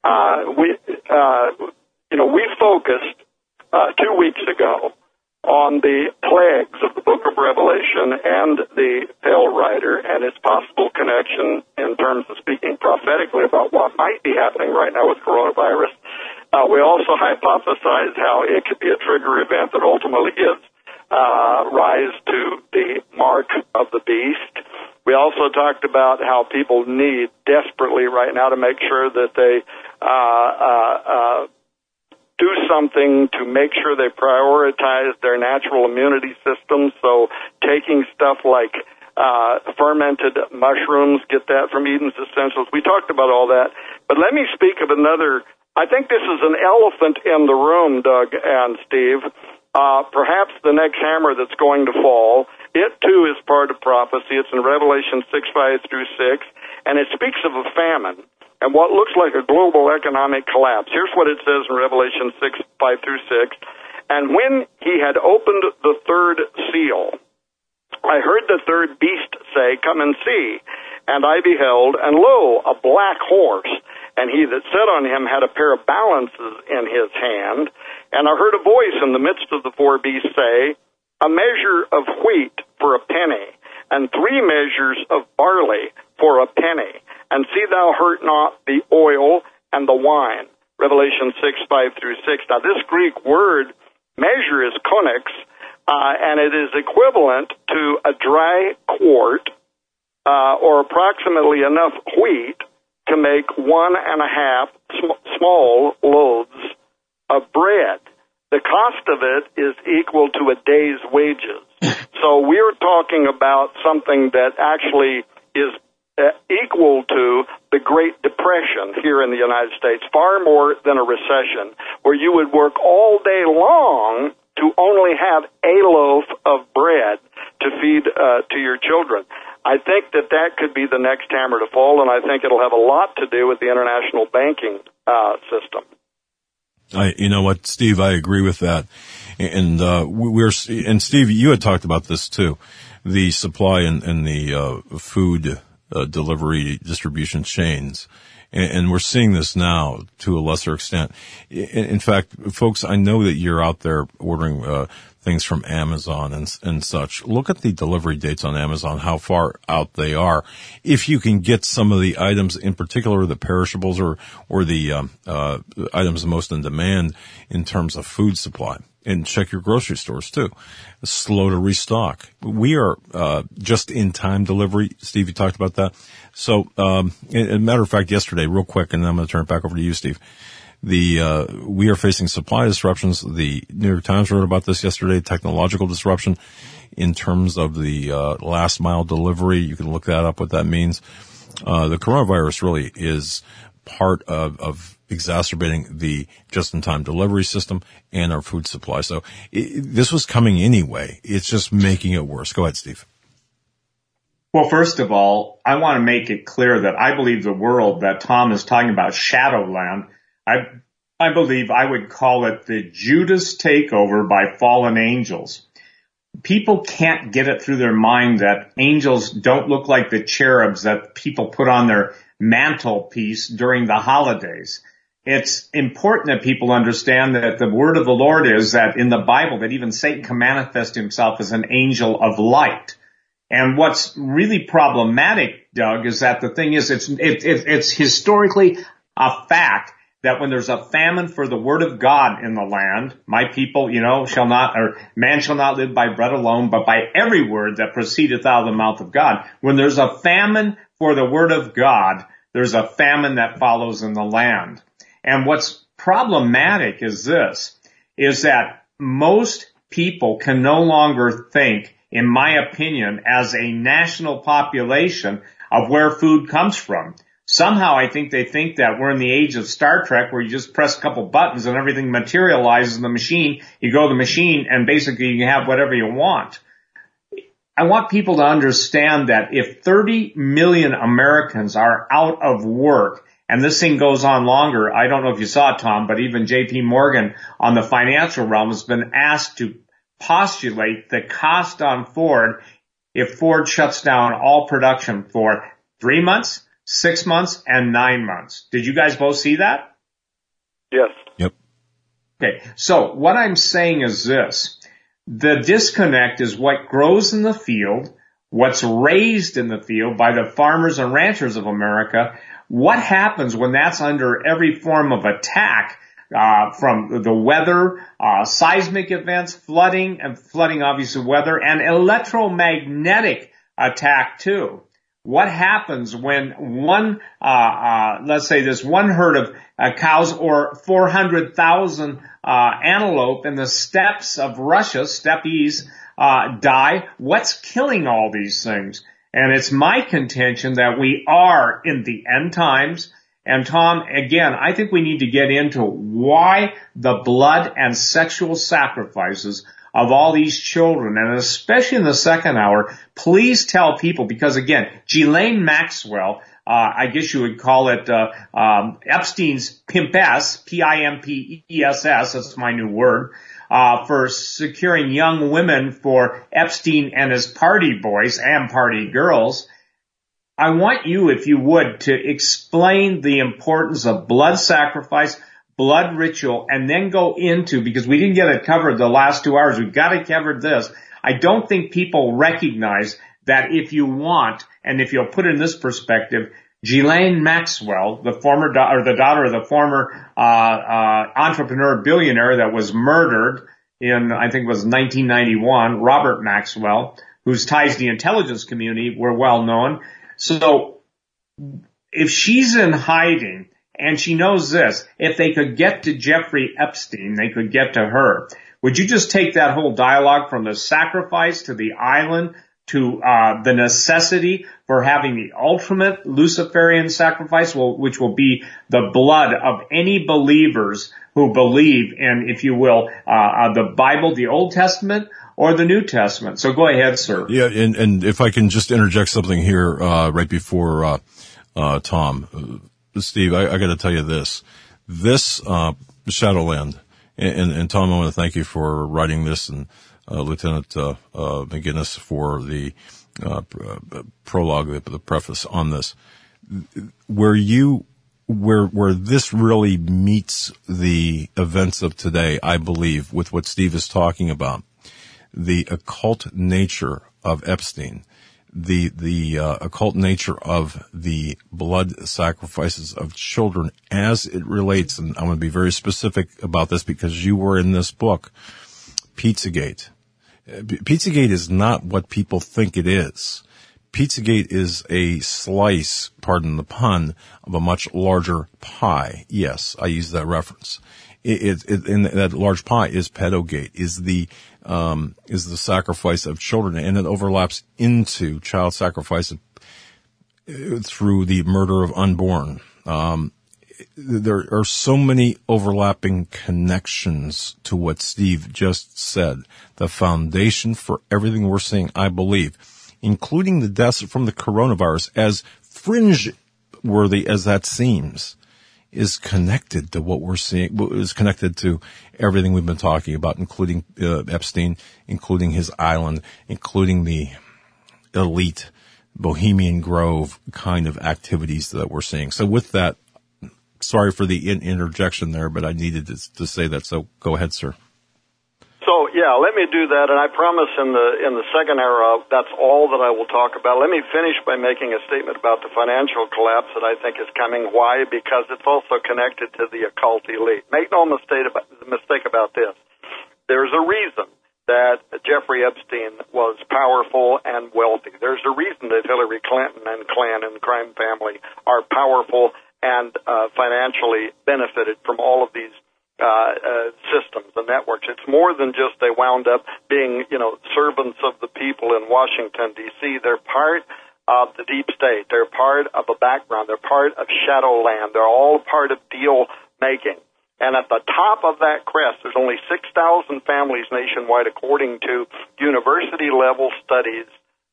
we focused 2 weeks ago on the plagues of the Book of Revelation and the Pale Rider and its possible connection in terms of speaking prophetically about what might be happening right now with coronavirus. We also hypothesized how it could be a trigger event that ultimately gives rise to the mark of the beast. We also talked about how people need desperately right now to make sure that they do something to make sure they prioritize their natural immunity system. So taking stuff like fermented mushrooms, get that from Eden's Essentials. We talked about all that. But let me speak of another. I think this is an elephant in the room, Doug and Steve. Perhaps the next hammer that's going to fall. It, too, is part of prophecy. It's in Revelation 6:5-6, and it speaks of a famine. and what looks like a global economic collapse. Here's what it says in Revelation 6:5-6. And when he had opened the third seal, I heard the third beast say, "Come and see." And I beheld, and lo, a black horse, and he that sat on him had a pair of balances in his hand. And I heard a voice in the midst of the four beasts say, "A measure of wheat for a penny, and 3 measures of barley for a penny. And see thou hurt not the oil and the wine." Revelation 6:5-6. Now this Greek word, measure, is konix, and it is equivalent to a dry quart, or approximately enough wheat to make 1.5 small loaves of bread. The cost of it is equal to a day's wages. So we're talking about something that actually is equal to the Great Depression here in the United States, far more than a recession, where you would work all day long to only have a loaf of bread to feed to your children. I think that could be the next hammer to fall, and I think it'll have a lot to do with the international banking system. You know what, Steve, I agree with that. And and Steve, you had talked about this too, the supply and the food delivery distribution chains. And we're seeing this now to a lesser extent. In fact, folks, I know that you're out there ordering things from Amazon and such. Look at the delivery dates on Amazon, how far out they are. If you can get some of the items, in particular the perishables or the items most in demand in terms of food supply. And check your grocery stores too. Slow to restock. We are just-in-time delivery. Steve, you talked about that. So, as a matter of fact, yesterday, real quick, and then I'm going to turn it back over to you, Steve. We are facing supply disruptions. The New York Times wrote about this yesterday, technological disruption in terms of the last mile delivery. You can look that up, what that means. The coronavirus really is part of exacerbating the just-in-time delivery system and our food supply. So this was coming anyway. It's just making it worse. Go ahead, Steve. Well, first of all, I want to make it clear that I believe the world that Tom is talking about, Shadowland, I believe I would call it the Judas takeover by fallen angels. People can't get it through their mind that angels don't look like the cherubs that people put on their mantelpiece during the holidays. It's important that people understand that the word of the Lord is that in the Bible that even Satan can manifest himself as an angel of light. And what's really problematic, Doug, is that the thing is it's historically a fact that when there's a famine for the word of God in the land, my people, man shall not live by bread alone, but by every word that proceedeth out of the mouth of God. When there's a famine for the word of God, there's a famine that follows in the land. And what's problematic is this, is that most people can no longer think, in my opinion, as a national population of where food comes from. Somehow I think they think that we're in the age of Star Trek where you just press a couple buttons and everything materializes in the machine. You go to the machine and basically you can have whatever you want. I want people to understand that if 30 million Americans are out of work, and this thing goes on longer, I don't know if you saw it, Tom, but even J.P. Morgan on the financial realm has been asked to postulate the cost on Ford if Ford shuts down all production for 3 months, 6 months, and 9 months. Did you guys both see that? Yes. Yep. Okay, so what I'm saying is this. The disconnect is what grows in the field, what's raised in the field by the farmers and ranchers of America. What happens when that's under every form of attack, from the weather, seismic events, flooding obviously weather, and electromagnetic attack too? What happens when let's say this one herd of cows or 400,000 antelope in the steppes of Russia, steppes, die? What's killing all these things? And it's my contention that we are in the end times. And Tom, again, I think we need to get into why the blood and sexual sacrifices of all these children, and especially in the second hour. Please tell people, because again, Ghislaine Maxwell, I guess you would call it, Epstein's pimpess, Pimpess, that's my new word, for securing young women for Epstein and his party boys and party girls. I want you, if you would, to explain the importance of blood sacrifice, blood ritual, and then go into, because we didn't get it covered the last 2 hours, we've got to cover this. I don't think people recognize that if you want, and if you'll put it in this perspective, Ghislaine Maxwell, the daughter of the former entrepreneur billionaire that was murdered in, I think it was 1991, Robert Maxwell, whose ties to the intelligence community were well known. So if she's in hiding, and she knows this, if they could get to Jeffrey Epstein, they could get to her. Would you just take that whole dialogue from the sacrifice to the island to the necessity for having the ultimate Luciferian sacrifice, which will be the blood of any believers who believe in, if you will, the Bible, the Old Testament, or the New Testament? So go ahead, sir. Yeah, and if I can just interject something here right before Tom. Steve, I got to tell you this. This Shadowland, and Tom, I want to thank you for writing this, and Lieutenant McGinnis for the prologue, the preface on this. Where this really meets the events of today, I believe, with what Steve is talking about, the occult nature of Epstein, the occult nature of the blood sacrifices of children as it relates, and I'm going to be very specific about this because you were in this book, Pizzagate. Pizzagate is not what people think it is. Pizzagate is a slice, pardon the pun, of a much larger pie. Yes, I use that reference. In that large pie is pedogate, is the sacrifice of children, and it overlaps into child sacrifice through the murder of unborn. There are so many overlapping connections to what Steve just said. The foundation for everything we're seeing, I believe, including the deaths from the coronavirus, as fringe-worthy as that seems, is connected to what we're seeing, is connected to everything we've been talking about, including Epstein, including his island, including the elite Bohemian Grove kind of activities that we're seeing. So with that, sorry for the interjection there, but I needed to say that. So go ahead, sir. So, yeah, let me do that, and I promise in the second era, that's all that I will talk about. Let me finish by making a statement about the financial collapse that I think is coming. Why? Because it's also connected to the occult elite. Make no mistake about this. There's a reason that Jeffrey Epstein was powerful and wealthy. There's a reason that Hillary Clinton and clan and the crime family are powerful and financially benefited from all of these systems and networks. It's more than just they wound up being, servants of the people in Washington, D.C. They're part of the deep state. They're part of a background. They're part of Shadowland. They're all part of deal making. And at the top of that crest, there's only 6,000 families nationwide, according to university-level studies,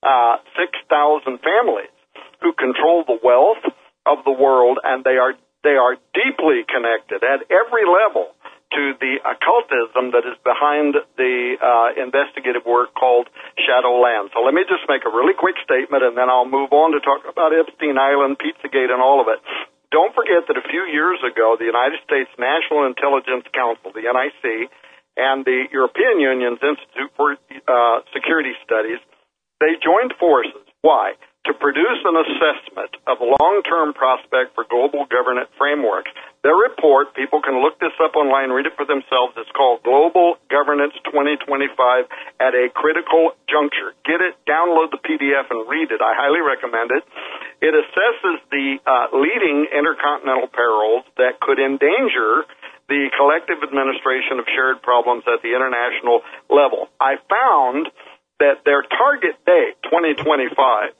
6,000 families who control the wealth of the world, and they are deeply connected at every level to the occultism that is behind the investigative work called Shadowland. So let me just make a really quick statement, and then I'll move on to talk about Epstein Island, Pizzagate, and all of it. Don't forget that a few years ago, the United States National Intelligence Council, the NIC, and the European Union's Institute for Security Studies, they joined forces. Why? To produce an assessment of long-term prospect for global governance frameworks. Their report, people can look this up online, read it for themselves. It's called Global Governance 2025 at a Critical Juncture. Get it, download the PDF, and read it. I highly recommend it. It assesses the leading intercontinental perils that could endanger the collective administration of shared problems at the international level. I found that their target date, 2025,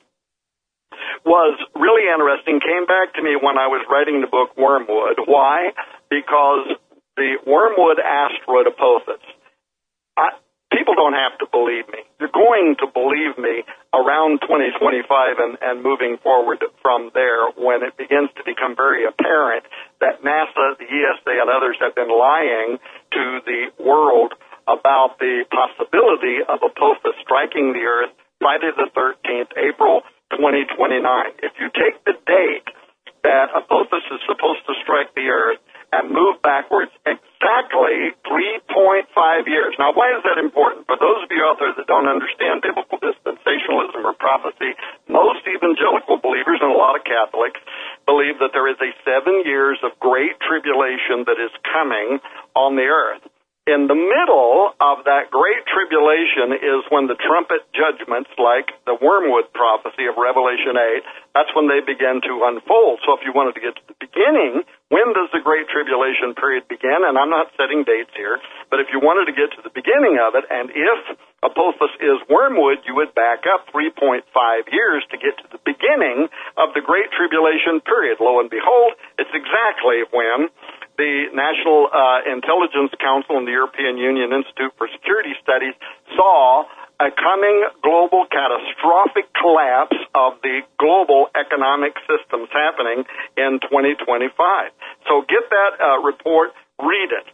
was really interesting, came back to me when I was writing the book Wormwood. Why? Because the Wormwood asteroid Apophis, people don't have to believe me. They're going to believe me around 2025 and moving forward from there, when it begins to become very apparent that NASA, the ESA, and others have been lying to the world about the possibility of Apophis striking the Earth Friday the 13th, April 2029. If you take the date that Apophis is supposed to strike the Earth and move backwards exactly 3.5 years. Now, why is that important? For those of you out there that don't understand biblical dispensationalism or prophecy, most evangelical believers and a lot of Catholics believe that there is a 7 years of great tribulation that is coming on the earth. In the middle of that great tribulation is when the trumpet judgments, like the wormwood prophecy of Revelation 8, that's when they begin to unfold. So if you wanted to get to the beginning, when does the great tribulation period begin? And I'm not setting dates here, but if you wanted to get to the beginning of it, and if Apophis is wormwood, you would back up 3.5 years to get to the beginning of the great tribulation period. Lo and behold, it's exactly when the National Intelligence Council and the European Union Institute for Security Studies saw a coming global catastrophic collapse of the global economic systems happening in 2025. So get that report, read it.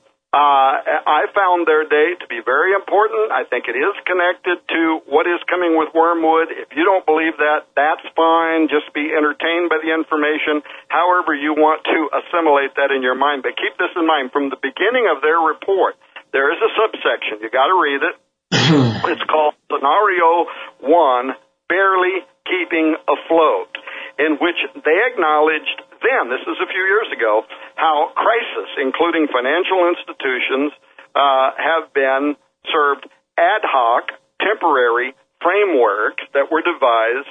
I found their date to be very important. I think it is connected to what is coming with wormwood. If you don't believe that, that's fine. Just be entertained by the information, however you want to assimilate that in your mind. But keep this in mind. From the beginning of their report, there is a subsection. You got to read it. It's called Scenario 1, Barely Keeping Afloat, in which they acknowledged then, this is a few years ago, how crisis, including financial institutions, have been served ad hoc, temporary frameworks that were devised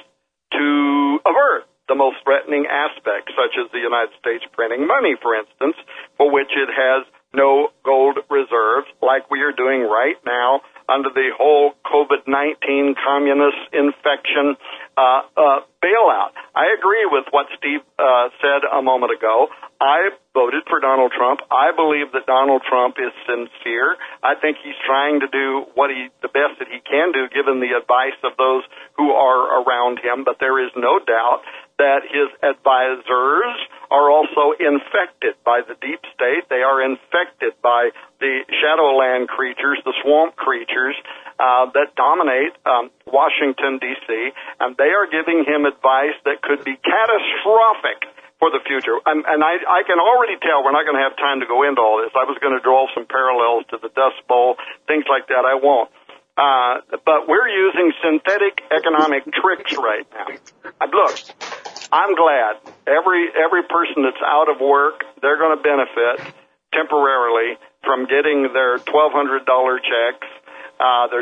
to avert the most threatening aspects, such as the United States printing money, for instance, for which it has no gold reserves, like we are doing right now under the whole COVID-19 communist infection bailout. I agree with what Steve said a moment ago. I voted for Donald Trump. I believe that Donald Trump is sincere. I think he's trying to do the best that he can do, given the advice of those who are around him. But there is no doubt that his advisors are also infected by the deep state. They are infected by the shadowland creatures, the swamp creatures that dominate Washington, D.C., and they are giving him advice that could be catastrophic for the future. And I can already tell we're not going to have time to go into all this. I was going to draw some parallels to the Dust Bowl, things like that. I won't. But we're using synthetic economic tricks right now. Look, I'm glad every person that's out of work, they're going to benefit temporarily from getting their $1,200 checks, their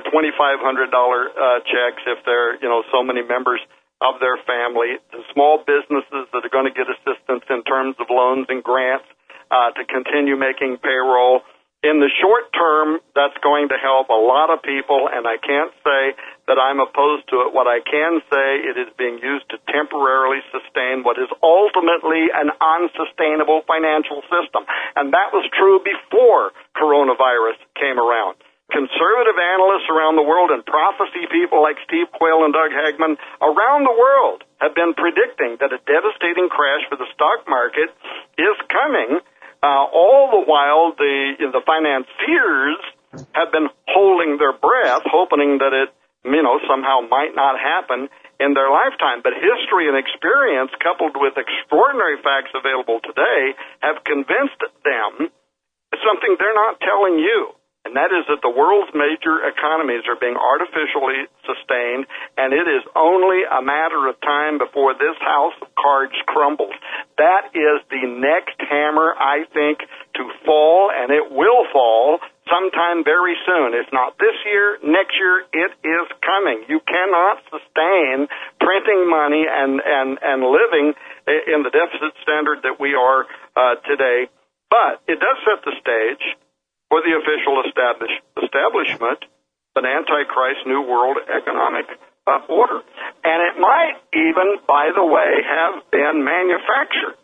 $2,500 checks if they're, so many members of their family, the small businesses that are going to get assistance in terms of loans and grants to continue making payroll. In the short term, that's going to help a lot of people, and I can't say that I'm opposed to it. What I can say, it is being used to temporarily sustain what is ultimately an unsustainable financial system. And that was true before coronavirus came around. Conservative analysts around the world and prophecy people like Steve Quayle and Doug Hagman around the world have been predicting that a devastating crash for the stock market is coming. All the while, the financiers have been holding their breath, hoping that it, somehow might not happen in their lifetime. But history and experience, coupled with extraordinary facts available today, have convinced them something they're not telling you. And that is that the world's major economies are being artificially sustained, and it is only a matter of time before this house of cards crumbles. That is the next hammer, I think, to fall, and it will fall sometime very soon. If not this year, next year, it is coming. You cannot sustain printing money and living in the deficit standard that we are today. But it does set the stage for the official establishment of an Antichrist New World Economic Order. And it might even, by the way, have been manufactured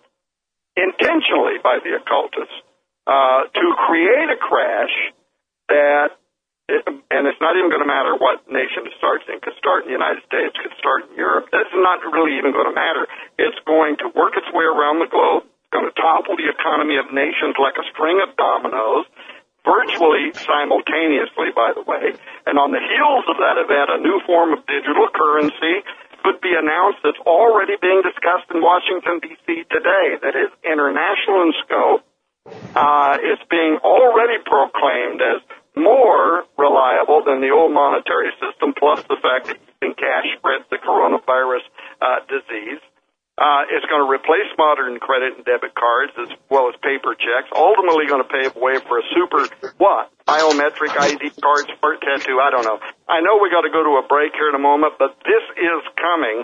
intentionally by the occultists to create a crash that and it's not even going to matter what nation it starts in. It could start in the United States, could start in Europe. That's not really even going to matter. It's going to work its way around the globe. It's going to topple the economy of nations like a string of dominoes, virtually simultaneously, by the way. And on the heels of that event, a new form of digital currency could be announced that's already being discussed in Washington, D.C. today, that is international in scope. It's being already proclaimed as more reliable than the old monetary system, plus the fact that using cash spreads the coronavirus disease. It's going to replace modern credit and debit cards as well as paper checks, ultimately going to pave way for a super, biometric ID card, smart tattoo, I don't know. I know we got to go to a break here in a moment, but this is coming,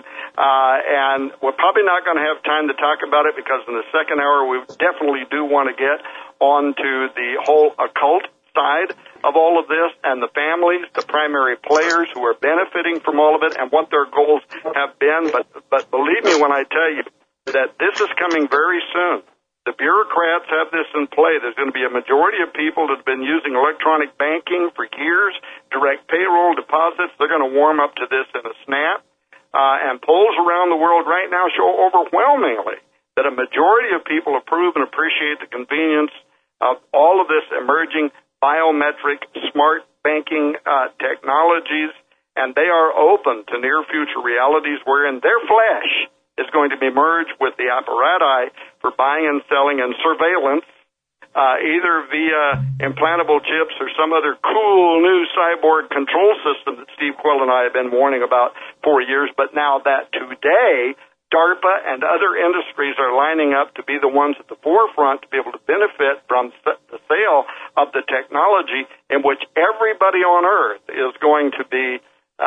and we're probably not going to have time to talk about it because in the second hour we definitely do want to get onto the whole occult side of all of this and the families, the primary players who are benefiting from all of it and what their goals have been. But believe me when I tell you that this is coming very soon. The bureaucrats have this in play. There's going to be a majority of people that have been using electronic banking for years, direct payroll deposits. They're going to warm up to this in a snap. And polls around the world right now show overwhelmingly that a majority of people approve and appreciate the convenience of all of this emerging biometric smart banking technologies, and they are open to near future realities wherein their flesh is going to be merged with the apparatus for buying and selling and surveillance, either via implantable chips or some other cool new cyborg control system that Steve Quayle and I have been warning about for years, but now that today DARPA and other industries are lining up to be the ones at the forefront to be able to benefit from the sale of the technology in which everybody on Earth is going to be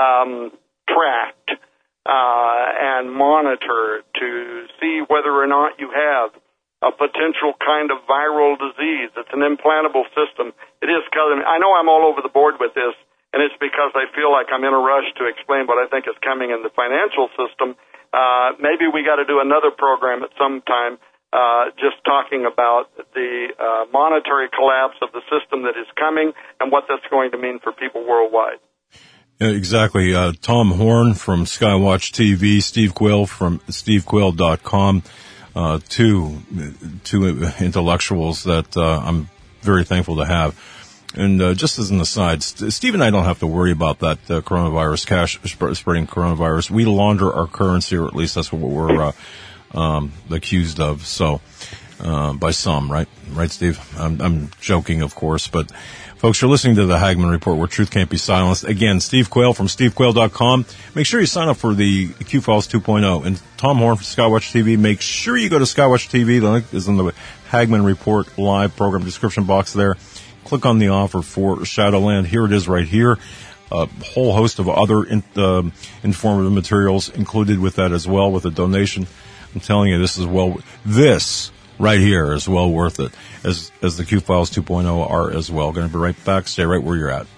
tracked and monitored to see whether or not you have a potential kind of viral disease. It's an implantable system. It is coming. I know I'm all over the board with this, and it's because I feel like I'm in a rush to explain what I think is coming in the financial system. Maybe we got to do another program at some time just talking about the monetary collapse of the system that is coming and what that's going to mean for people worldwide. Yeah, exactly. Tom Horn from Skywatch TV, Steve Quayle from stevequayle.com, two intellectuals that I'm very thankful to have. And just as an aside, Steve and I don't have to worry about that coronavirus, cash spreading coronavirus. We launder our currency, or at least that's what we're accused of. So by some, right, Steve? I'm joking, of course, but folks, you're listening to the Hagmann Report, where truth can't be silenced. Again, Steve Quayle from stevequayle.com. Make sure you sign up for the Q-Files 2.0. And Tom Horn from Skywatch TV. Make sure you go to Skywatch TV. The link is in the Hagmann Report live program description box there. Click on the offer for Shadowland. Here it is right here. A whole host of other informative materials included with that as well, with a donation. I'm telling you, this right here is well worth it, as the Q-Files 2.0 are as well. Going to be right back. Stay right where you're at.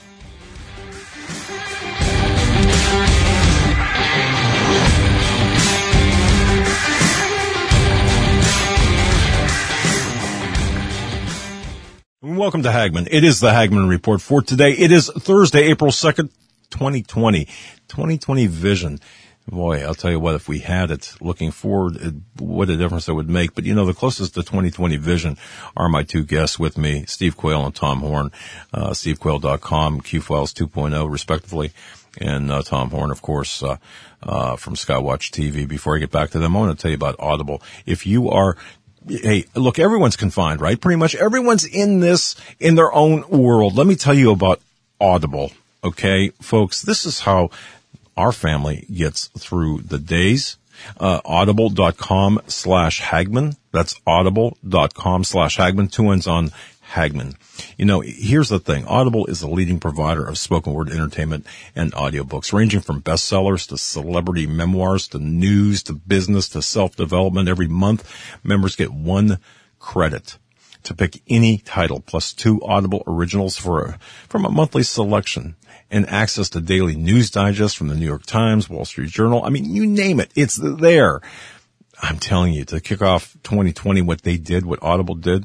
Welcome to Hagmann. It is the Hagmann Report for today. It is Thursday, April 2nd, 2020. 2020 vision. Boy, I'll tell you what, if we had it looking forward, what a difference it would make. But, the closest to 2020 vision are my two guests with me, Steve Quayle and Tom Horn, stevequayle.com, Q-Files 2.0, respectively, and Tom Horn, of course, from Skywatch TV. Before I get back to them, I want to tell you about Audible. If you are... Hey, look, everyone's confined, right? Pretty much everyone's in their own world. Let me tell you about Audible, okay? Folks, this is how our family gets through the days. Audible.com/Hagmann. That's audible.com/Hagmann. 2 N's on Hagmann. Here's the thing. Audible is a leading provider of spoken word entertainment and audiobooks, ranging from bestsellers to celebrity memoirs to news to business to self-development. Every month, members get 1 credit to pick any title, plus 2 Audible originals from a monthly selection, and access to daily news digests from the New York Times, Wall Street Journal. I mean, you name it. It's there. I'm telling you, to kick off 2020, what Audible did,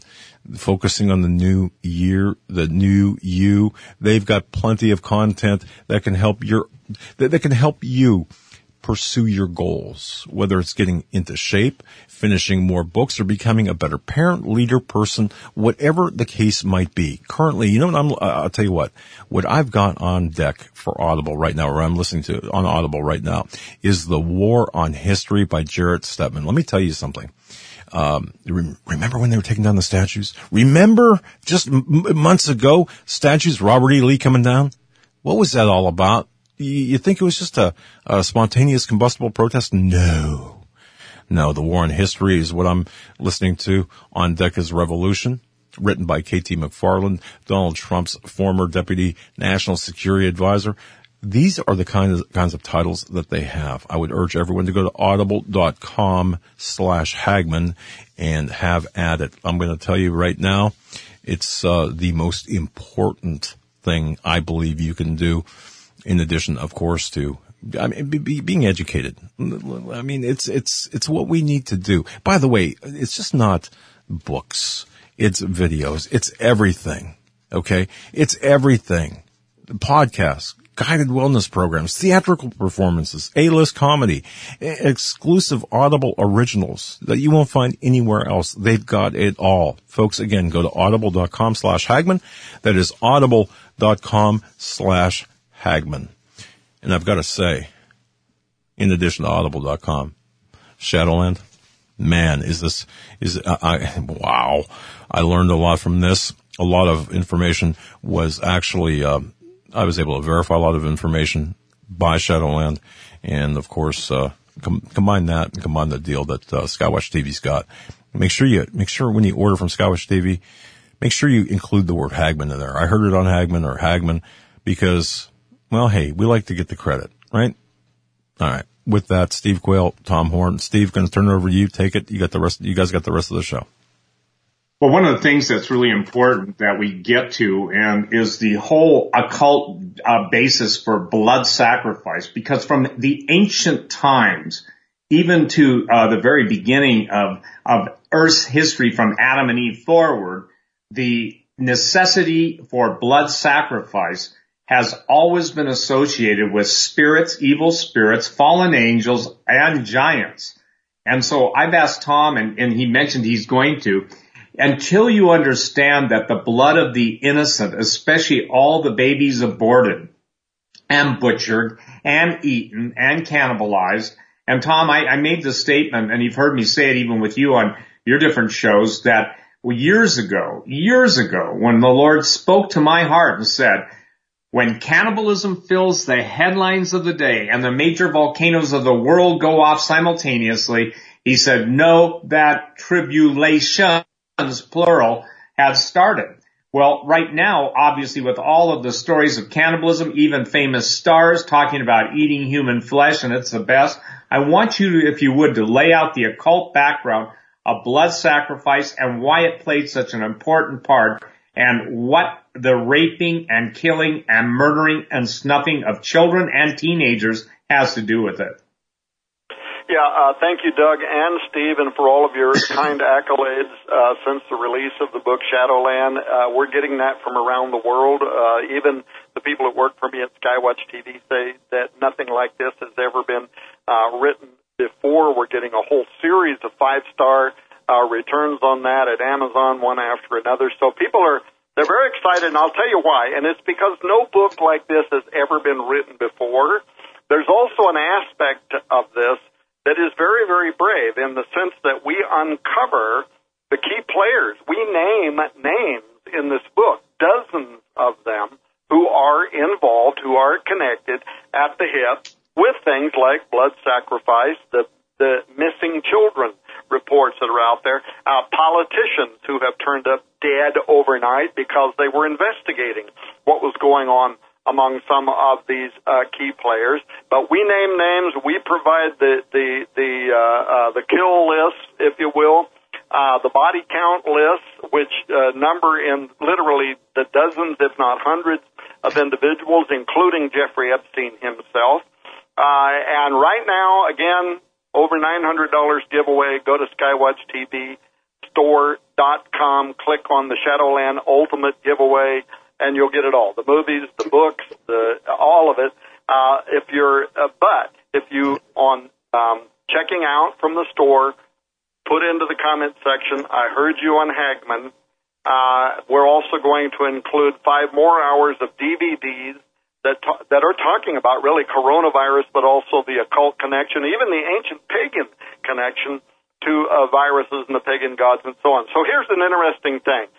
focusing on the new year, the new you. They've got plenty of content that can help you pursue your goals, whether it's getting into shape, finishing more books, or becoming a better parent, leader, person, whatever the case might be. Currently, you know what, I'll tell you what I've got on deck for Audible right now, or I'm listening to on Audible right now, is The War on History by Jarrett Stepman. Let me tell you something. Remember when they were taking down the statues? Remember just months ago, statues, Robert E. Lee coming down? What was that all about? You think it was just a spontaneous combustible protest? No, The War on History is what I'm listening to. On deck is Revolution, written by K.T. McFarland, Donald Trump's former deputy national security advisor. These are the kinds of titles that they have. I would urge everyone to go to audible.com/Hagmann and have at it. I'm going to tell you right now, it's the most important thing I believe you can do, in addition, of course, to being educated. I mean, it's what we need to do. By the way, it's just not books. It's videos. It's everything. Okay? It's everything. Podcasts, guided wellness programs, theatrical performances, A-list comedy, exclusive Audible originals that you won't find anywhere else. They've got it all. Folks, again, go to audible.com/Hagmann. That is audible.com/Hagmann. And I've got to say, in addition to audible.com, Shadowland, man, wow. I learned a lot from this. A lot of information was actually, I was able to verify a lot of information by Shadowland. And of course, combine that and combine the deal that, Skywatch TV's got. Make sure when you order from Skywatch TV, make sure you include the word Hagmann in there. I heard it on Hagmann or Hagmann because, well, hey, we like to get the credit, right? All right. With that, Steve Quayle, Tom Horn. Steve, going to turn it over to you. Take it. You guys got the rest of the show. Well, one of the things that's really important that we get to and is the whole occult basis for blood sacrifice, because from the ancient times, even to the very beginning of Earth's history from Adam and Eve forward, the necessity for blood sacrifice has always been associated with spirits, evil spirits, fallen angels, and giants. And so I've asked Tom, and he mentioned he's going to, until you understand that the blood of the innocent, especially all the babies aborted and butchered and eaten and cannibalized. And Tom, I made the statement, and you've heard me say it even with you on your different shows, that years ago, when the Lord spoke to my heart and said, when cannibalism fills the headlines of the day and the major volcanoes of the world go off simultaneously, he said, know that tribulations, plural, have started. Well, right now, obviously, with all of the stories of cannibalism, even famous stars talking about eating human flesh, and it's the best, I want you to, if you would, to lay out the occult background of blood sacrifice and why it played such an important part, and what the raping and killing and murdering and snuffing of children and teenagers has to do with it. Yeah, thank you, Doug and Steve, and for all of your kind accolades since the release of the book Shadowland. We're getting that from around the world. Even the people that work for me at Skywatch TV say that nothing like this has ever been written before. We're getting a whole series of 5-star returns on that at Amazon, one after another. So they're very excited, and I'll tell you why. And it's because no book like this has ever been written before. There's also an aspect of this that is very, very brave in the sense that we uncover the key players. We name names in this book, dozens of them, who are involved, who are connected at the hip with things like blood sacrifice, the missing children reports that are out there, politicians who have turned up dead overnight because they were investigating what was going on among some of these key players. But we name names. We provide the kill list, if you will, the body count list, which number in literally the dozens, if not hundreds, of individuals, including Jeffrey Epstein himself. And right now, again, over $900 giveaway. Go to Skywatch TV. shadowlandstore.com. Click on the Shadowland Ultimate Giveaway, and you'll get it all. The movies, the books, all of it. But if you on checking out from the store, put into the comment section, I heard you on Hagmann. We're also going to include 5 more hours of DVDs that are talking about really coronavirus, but also the occult connection, even the ancient pagan connection to viruses and the pagan gods and so on. So here's an interesting thing.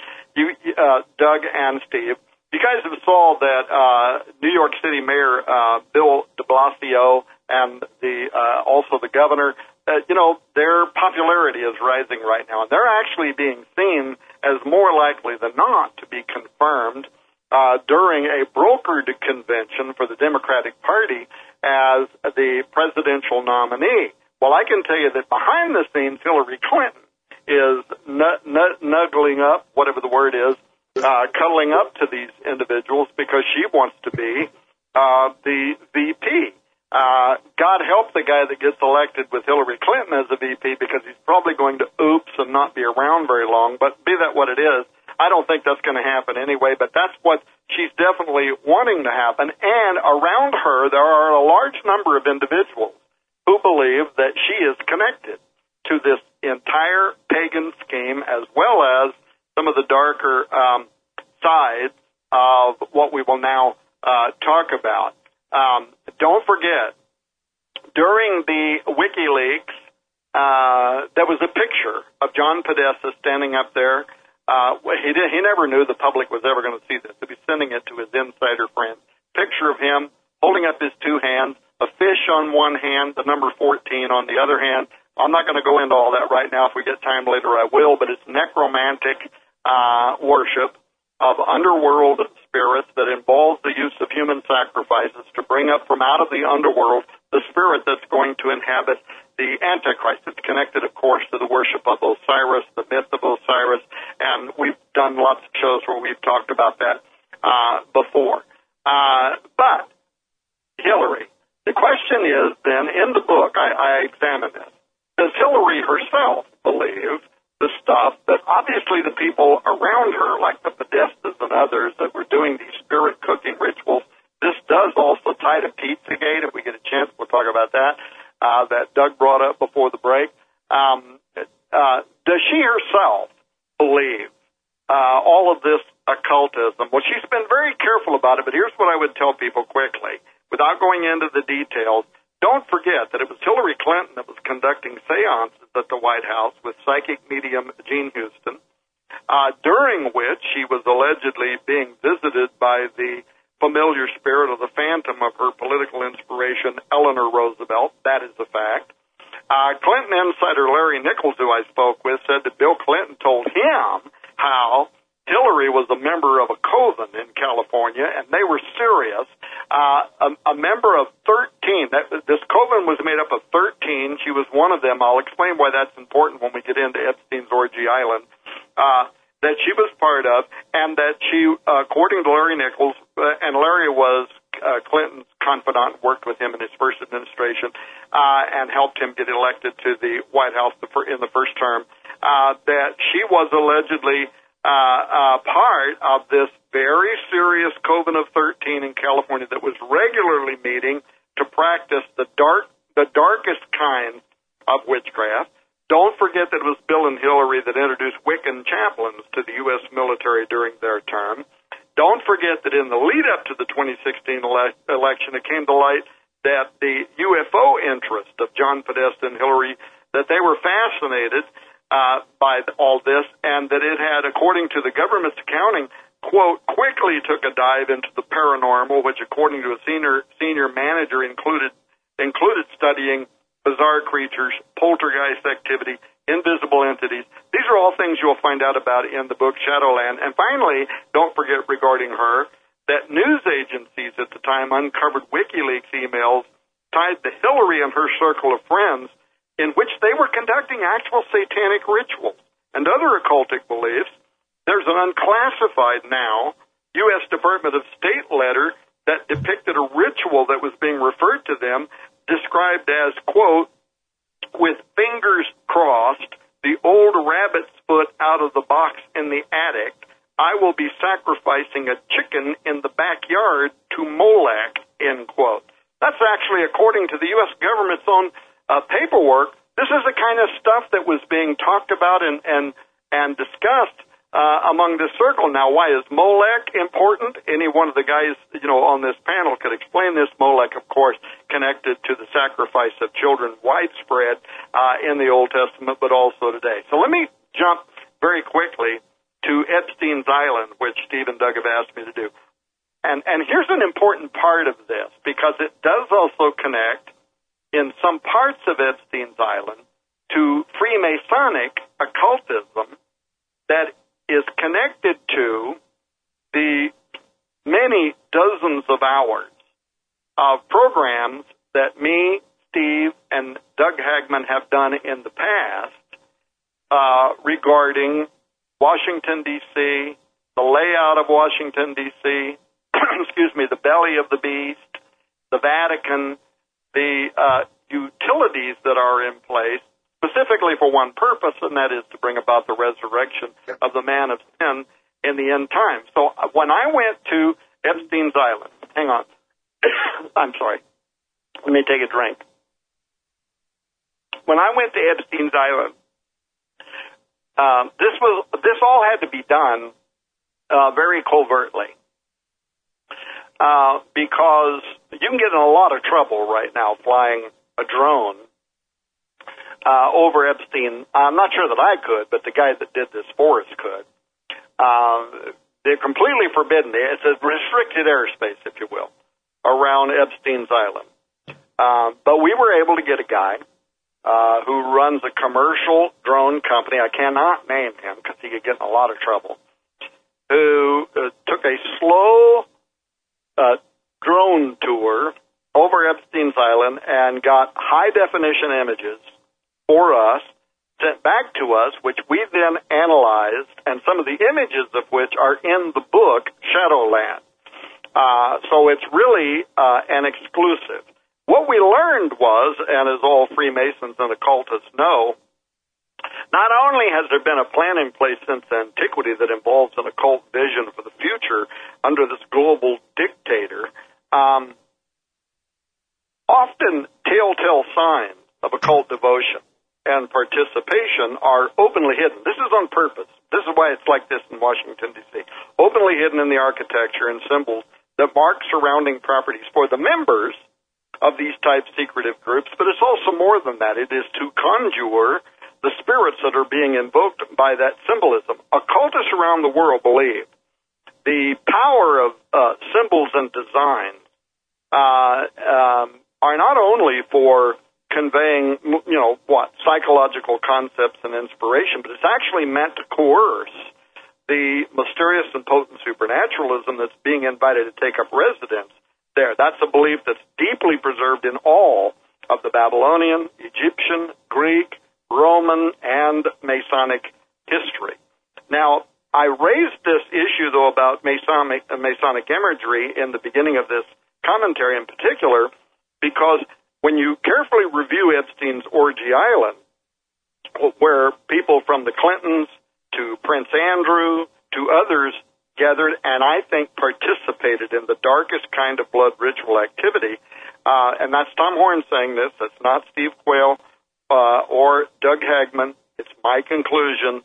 Doug and Steve, you guys have saw that New York City Mayor Bill de Blasio and also the governor, their popularity is rising right now, and they're actually being seen as more likely than not to be confirmed during a brokered convention for the Democratic Party as the presidential nominee. Well, I can tell you that behind the scenes, Hillary Clinton is nuggling up, whatever the word is, cuddling up to these individuals because she wants to be the VP. God help the guy that gets elected with Hillary Clinton as a VP, because he's probably going to oops and not be around very long. But be that what it is, I don't think that's going to happen anyway, but that's what she's definitely wanting to happen. And around her, there are a large number of individuals who believe that she is connected to this entire pagan scheme, as well as some of the darker sides of what we will now talk about. Don't forget, during the WikiLeaks, there was a picture of John Podesta standing up there. He never knew the public was ever going to see this, so he's sending it to his insider friends. Picture of him holding up his 2 hands, a fish on one hand, the number 14 on the other hand. I'm not going to go into all that right now. If we get time later, I will, but it's necromantic worship of underworld spirits that involves the use of human sacrifices to bring up from out of the underworld the spirit that's going to inhabit the Antichrist. It's connected, of course, to the worship of Osiris, the myth of Osiris, and we've done lots of shows where we've talked about that before. But Hillary, the question is then, in the book, I examine this. Does Hillary herself believe the stuff that obviously the people around her, like the Podestas and others that were doing these spirit cooking rituals, this does also tie to Pizzagate. If we get a chance, we'll talk about that, that Doug brought up before the break. Does she herself believe all of this occultism? Well, she's been very careful about it, but here's what I would tell people quickly, without going into the details. Don't forget that it was Hillary Clinton that was conducting seances at the White House with psychic medium Jean Houston, during which she was allegedly being visited by the familiar spirit of the phantom of her political inspiration, Eleanor Roosevelt. That is a fact. Clinton insider Larry Nichols, who I spoke with, said that Bill Clinton told him how Hillary was a member of a coven in California, and they were serious. A member of 13. This coven was made up of 13. She was one of them. I'll explain why that's important when we get into Epstein's Orgy Island. That she was part of, and that she, according to Larry Nichols, and Larry was Clinton's confidant, worked with him in his first administration, and helped him get elected to the White House in the first term, that she was allegedly part of this very serious Coven of 13 in California that was regularly meeting to practice the darkest kind of witchcraft. Don't forget that it was Bill and Hillary that introduced Wiccan chaplains to the U.S. military during their term. Don't forget that in the lead-up to the 2016 election, it came to light that the UFO interest of John Podesta and Hillary, that they were fascinated by all this, and that it had, according to the government's accounting, quote, quickly took a dive into the paranormal, which, according to a senior manager, included studying bizarre creatures, poltergeist activity, invisible entities. These are all things you'll find out about in the book Shadowland. And finally, don't forget regarding her, that news agencies at the time uncovered WikiLeaks emails tied to Hillary and her circle of friends, in which they were conducting actual satanic rituals and other occultic beliefs. There's an unclassified now U.S. Department of State letter that depicted a ritual that was being referred to them, described as, quote, with fingers crossed, the old rabbit's foot out of the box in the attic, I will be sacrificing a chicken in the backyard to Molech, end quote. That's actually according to the U.S. government's own paperwork. This is the kind of stuff that was being talked about and discussed among this circle. Now, why is Molech important? Any one of the guys, on this panel could explain this. Molech, of course, connected to the sacrifice of children widespread in the Old Testament, but also today. So let me jump very quickly to Epstein's Island, which Steve and Doug have asked me to do. And here's an important part of this, because it does also connect in some parts of Epstein's Island to Freemasonic occultism that is connected to the many dozens of hours of programs that me, Steve, and Doug Hagmann have done in the past regarding Washington, D.C., the layout of Washington, D.C., the belly of the beast, the Vatican, the utilities that are in place, specifically for one purpose, and that is to bring about the resurrection of the man of sin in the end time. So when I went to Epstein's Island, hang on, I'm sorry, let me take a drink. When I went to Epstein's Island, this all had to be done very covertly, because you can get in a lot of trouble right now flying a drone over Epstein. I'm not sure that I could, but the guy that did this for us could. They're completely forbidden. It's a restricted airspace, if you will, around Epstein's Island. But we were able to get a guy who runs a commercial drone company. I cannot name him because he could get in a lot of trouble, who took a slow drone tour over Epstein's Island and got high-definition images for us, sent back to us, which we then analyzed, and some of the images of which are in the book Shadowland. So it's really an exclusive. What we learned was, and as all Freemasons and occultists know, not only has there been a plan in place since antiquity that involves an occult vision for the future under this global dictator, often telltale signs of occult devotion and participation are openly hidden. This is on purpose. This is why it's like this in Washington, D.C. Openly hidden in the architecture and symbols that mark surrounding properties for the members of these type secretive groups, but it's also more than that. It is to conjure the spirits that are being invoked by that symbolism. Occultists around the world believe the power of symbols and designs are not only for conveying, psychological concepts and inspiration, but it's actually meant to coerce the mysterious and potent supernaturalism that's being invited to take up residence there. That's a belief that's deeply preserved in all of the Babylonian, Egyptian, Greek, Roman, and Masonic history. Now, I raised this issue, though, about Masonic imagery in the beginning of this commentary in particular, because when you carefully review Epstein's Orgy Island, where people from the Clintons to Prince Andrew to others gathered and I think participated in the darkest kind of blood ritual activity, and that's Tom Horn saying this, that's not Steve Quayle or Doug Hagmann, it's my conclusion.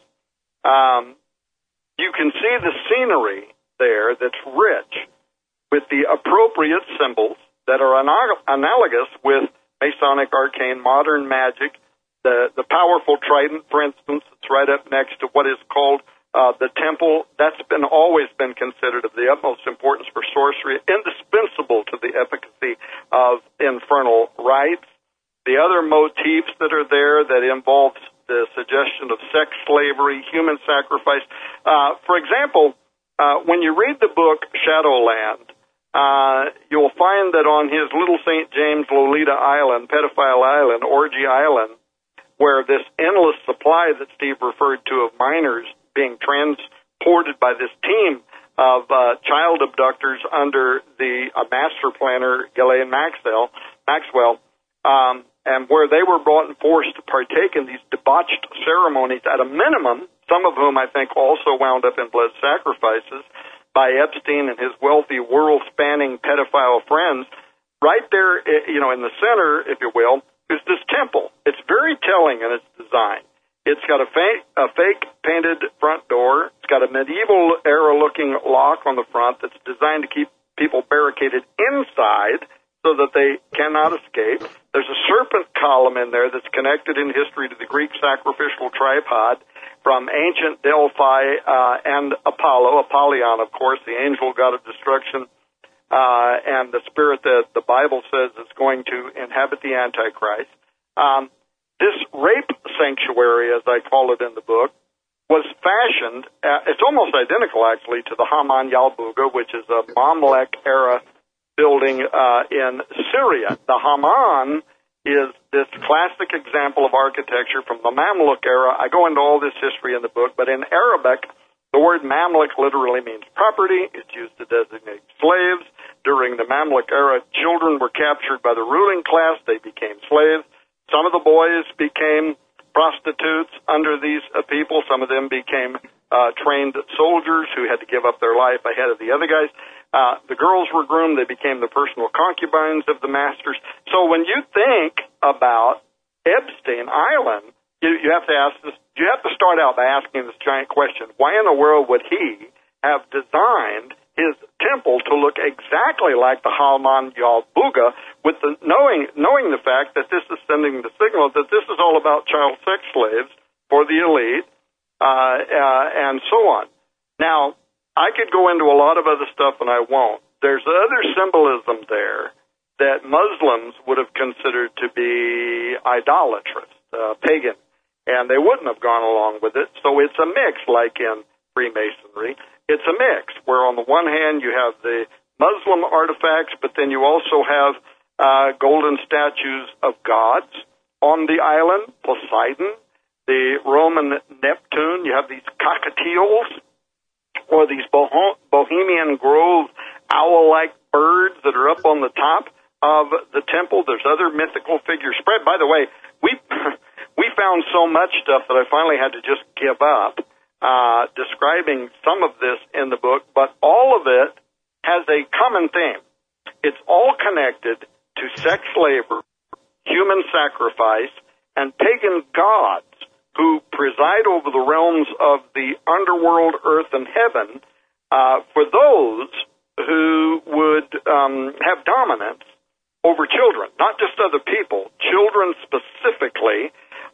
You can see the scenery there that's rich with the appropriate symbols that are analogous with Masonic arcane modern magic. The powerful trident, for instance, it's right up next to what is called the temple. That's always been considered of the utmost importance for sorcery, indispensable to the efficacy of infernal rites. The other motifs that are there that involve the suggestion of sex slavery, human sacrifice. For example, when you read the book Shadowland, you'll find that on his Little St. James Lolita Island, Pedophile Island, Orgy Island, where this endless supply that Steve referred to of minors being transported by this team of child abductors under the master planner, Ghislaine Maxwell, and where they were brought and forced to partake in these debauched ceremonies at a minimum, some of whom I think also wound up in blood sacrifices by Epstein and his wealthy world-spanning pedophile friends. Right there, in the center, if you will, is this temple. It's very telling in its design. It's got a fake painted front door. It's got a medieval era-looking lock on the front that's designed to keep people barricaded inside so that they cannot escape. There's a serpent column in there that's connected in history to the Greek sacrificial tripod from ancient Delphi and Apollyon, of course, the angel god of destruction, and the spirit that the Bible says is going to inhabit the Antichrist. This rape sanctuary, as I call it in the book, was fashioned, it's almost identical, actually, to the Haman Yalbuga, which is a Mamluk-era building in Syria. The Haman is this classic example of architecture from the Mamluk era. I go into all this history in the book, but in Arabic, the word Mamluk literally means property. It's used to designate slaves. During the Mamluk era, children were captured by the ruling class. They became slaves. Some of the boys became prostitutes under these people. Some of them became trained soldiers who had to give up their life ahead of the other guys. The girls were groomed. They became the personal concubines of the masters. So when you think about Epstein Island, you have to ask this. You have to start out by asking this giant question: why in the world would he have designed his temple to look exactly like the Haman Yalbuga, with the knowing the fact that this is sending the signal that this is all about child sex slaves for the elite, and so on. Now, I could go into a lot of other stuff, and I won't. There's other symbolism there that Muslims would have considered to be idolatrous, pagan, and they wouldn't have gone along with it. So it's a mix, like in Freemasonry. It's a mix where on the one hand you have the Muslim artifacts, but then you also have golden statues of gods on the island, Poseidon, the Roman Neptune. You have these cockatiels, or these Bohemian Grove owl-like birds that are up on the top of the temple. There's other mythical figures spread. By the way, we found so much stuff that I finally had to just give up describing some of this in the book, but all of it has a common theme. It's all connected to sex slavery, human sacrifice, and pagan gods who preside over the realms of the underworld, earth, and heaven for those who would have dominance over children, not just other people, children specifically,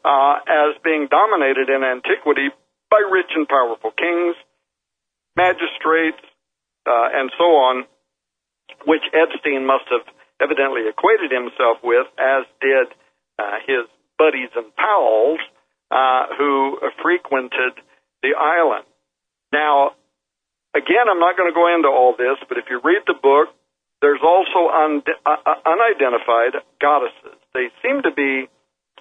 as being dominated in antiquity by rich and powerful kings, magistrates, and so on, which Epstein must have evidently equated himself with, as did his buddies and pals who frequented the island. Now, again, I'm not going to go into all this, but if you read the book, there's also unidentified goddesses. They seem to be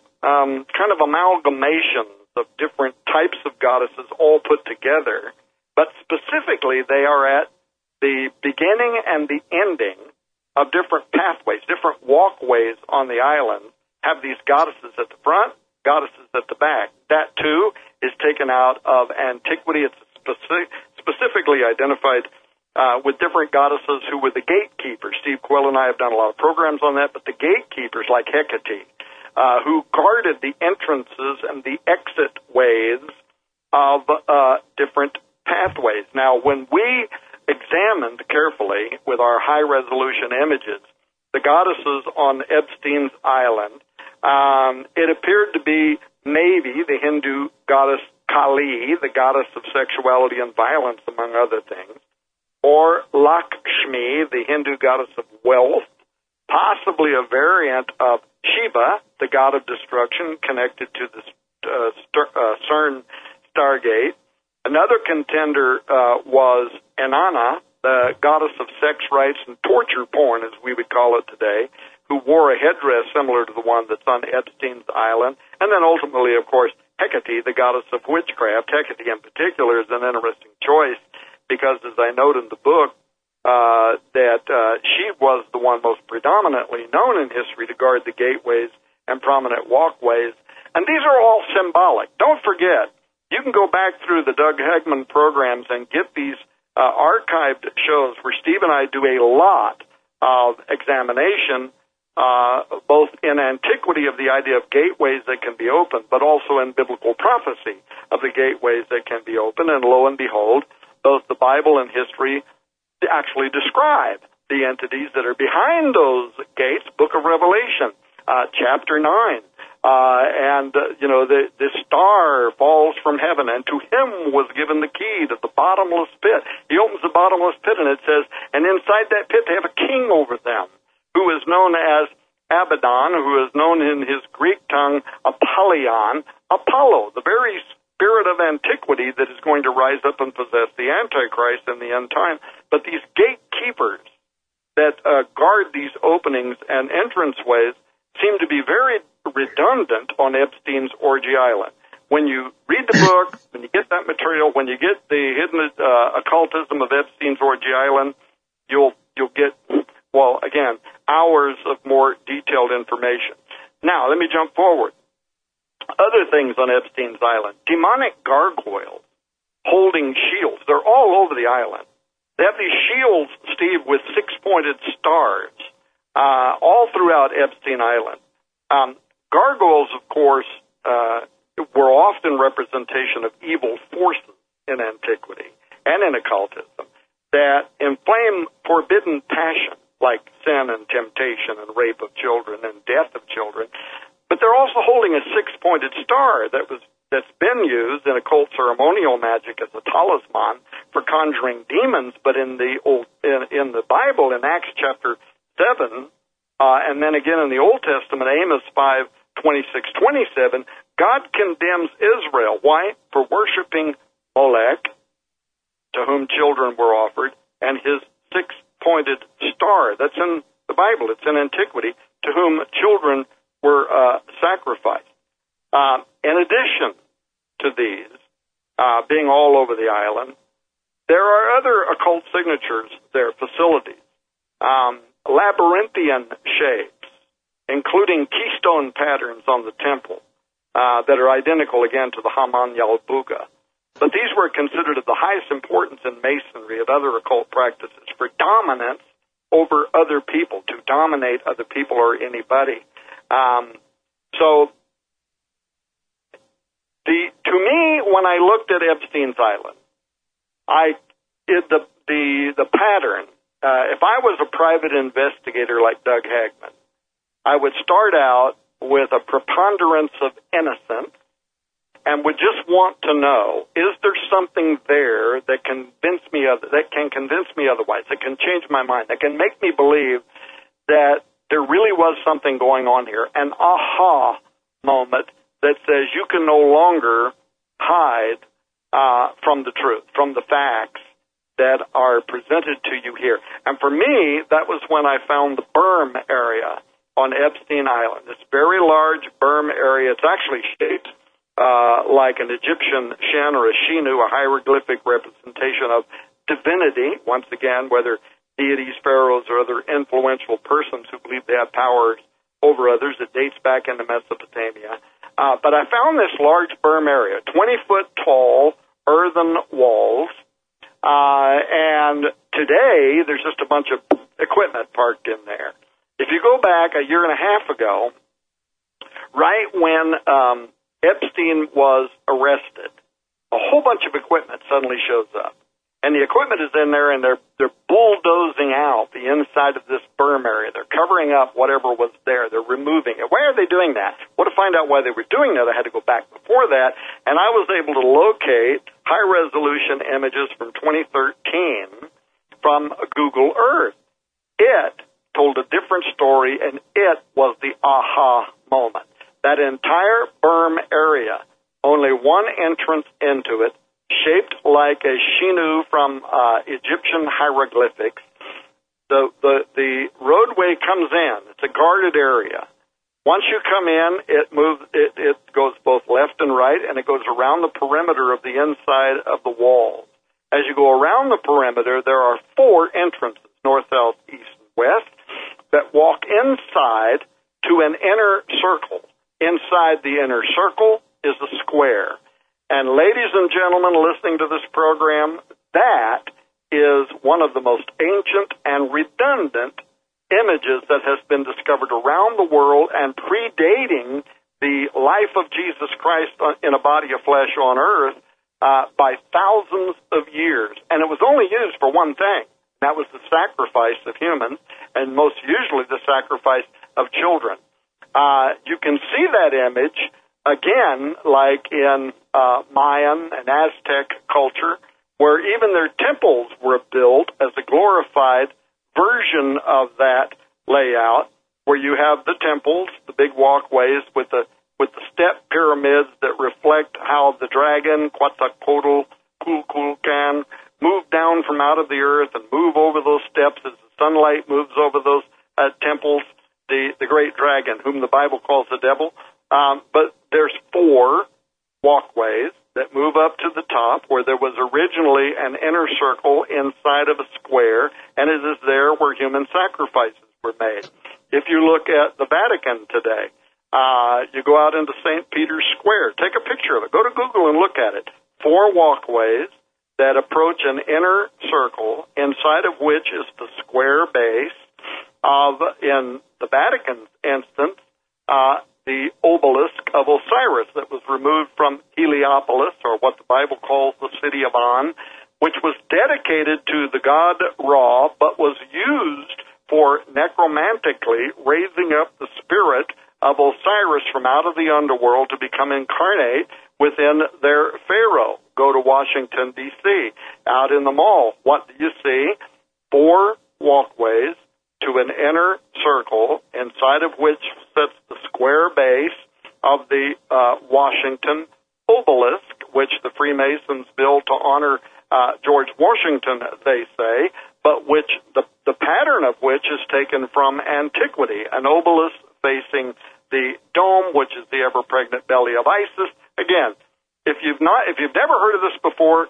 kind of amalgamations of different types of goddesses all put together, but specifically they are at the beginning and the ending of different pathways, different walkways on the island, have these goddesses at the front, goddesses at the back. That, too, is taken out of antiquity. It's specifically identified with different goddesses who were the gatekeepers. Steve Quill and I have done a lot of programs on that, but the gatekeepers, like Hecate, who guarded the entrances and the exit ways of different pathways. Now, when we examined carefully with our high-resolution images the goddesses on Epstein's Island, it appeared to be maybe the Hindu goddess Kali, the goddess of sexuality and violence, among other things, or Lakshmi, the Hindu goddess of wealth, possibly a variant of Shiva, the god of destruction, connected to the CERN Stargate. Another contender was Inanna, the goddess of sex rights and torture porn, as we would call it today, who wore a headdress similar to the one that's on Epstein's Island. And then ultimately, of course, Hecate, the goddess of witchcraft. Hecate in particular is an interesting choice because, as I note in the book, that she was the one most predominantly known in history to guard the gateways and prominent walkways. And these are all symbolic. Don't forget, you can go back through the Doug Hagmann programs and get these archived shows where Steve and I do a lot of examination, both in antiquity of the idea of gateways that can be opened, but also in biblical prophecy of the gateways that can be opened. And lo and behold, both the Bible and history actually describe the entities that are behind those gates. Book of Revelation, chapter 9. The star falls from heaven, and to him was given the key to the bottomless pit. He opens the bottomless pit, and it says, and inside that pit they have a king over them, who is known as Abaddon, who is known in his Greek tongue, Apollyon, Apollo, the very spirit of antiquity that is going to rise up and possess the Antichrist in the end time. But these gatekeepers that guard these openings and entranceways seem to be very redundant on Epstein's Orgy Island. When you read the book, when you get that material, when you get the hidden occultism of Epstein's Orgy Island, you'll get, well, again, hours of more detailed information. Now, let me jump forward. Other things on Epstein's Island. Demonic gargoyles holding shields. They're all over the island. They have these shields, Steve, with six-pointed stars all throughout Epstein Island. Gargoyles, of course, were often representation of evil forces in antiquity and in occultism that inflame forbidden passion, like sin and temptation and rape of children and death of children. But they're also holding a six-pointed star that's been used in occult ceremonial magic as a talisman for conjuring demons. But in the Bible, in Acts chapter 7, and then again in the Old Testament, Amos 5:26-27, God condemns Israel. Why? For worshiping Molech, to whom children were offered, and his six-pointed star. That's in the Bible. It's in antiquity, to whom children were sacrificed. In addition to these, being all over the island, there are other occult signatures there, facilities, labyrinthian shapes, including keystone patterns on the temple that are identical, again, to the Haman Yalbuga. But these were considered of the highest importance in Masonry of other occult practices for dominance over other people, to dominate other people or anybody. To me, when I looked at Epstein's Island, the pattern, if I was a private investigator like Doug Hagmann, I would start out with a preponderance of innocence and would just want to know, is there something there that can convince me otherwise, that can change my mind, that can make me believe that there really was something going on here, an aha moment that says you can no longer hide from the truth, from the facts that are presented to you here. And for me, that was when I found the berm area on Epstein Island. This very large berm area. It's actually shaped like an Egyptian Shen or a Shinu, a hieroglyphic representation of divinity, once again, whether deities, pharaohs, or other influential persons who believe they have powers over others. It dates back into Mesopotamia. But I found this large berm area, 20-foot tall earthen walls, and today there's just a bunch of equipment parked in there. If you go back a year and a half ago, right when Epstein was arrested, a whole bunch of equipment suddenly shows up. And the equipment is in there, and they're bulldozing out the inside of this berm area. They're covering up whatever was there. They're removing it. Why are they doing that? Well, to find out why they were doing that, I had to go back before that, and I was able to locate high-resolution images from 2013 from Google Earth. It told a different story, and it was the aha moment. That entire berm area, only one entrance into it, shaped like a Shinu from Egyptian hieroglyphics. The roadway comes in. It's a guarded area. Once you come in, it goes both left and right, and it goes around the perimeter of the inside of the walls. As you go around the perimeter, there are 4 entrances, north, south, east, and west, that walk inside to an inner circle. Inside the inner circle is a square. And ladies and gentlemen listening to this program, that is one of the most ancient and redundant images that has been discovered around the world and predating the life of Jesus Christ in a body of flesh on earth by thousands of years. And it was only used for one thing. That was the sacrifice of humans, and most usually the sacrifice of children. You can see that image, again, like in Mayan and Aztec culture, where even their temples were built as a glorified version of that layout, where you have the temples, the big walkways with the step pyramids that reflect how the dragon, Quetzalcoatl, Kukulkan, moved down from out of the earth and move over those steps as the sunlight moves over those temples, the great dragon, whom the Bible calls the devil. But there's 4 walkways that move up to the top where there was originally an inner circle inside of a square, and it is there where human sacrifices were made. If you look at the Vatican today, you go out into St. Peter's Square, take a picture of it, go to Google and look at it. 4 walkways that approach an inner circle, inside of which is the square base of, in the Vatican's instance, the obelisk of Osiris that was removed from Heliopolis, or what the Bible calls the city of On, which was dedicated to the god Ra, but was used for necromantically raising up the spirit of Osiris from out of the underworld to become incarnate within their pharaoh. Go to Washington, D.C. Out in the mall, what do you see? 4 walkways to an inner circle, inside of which sits the square base of the Washington obelisk, which the Freemasons built to honor George Washington, they say, but which the pattern of which is taken from antiquity, an obelisk facing the dome, which is the ever-pregnant belly of Isis. Again, if you've never heard of this before,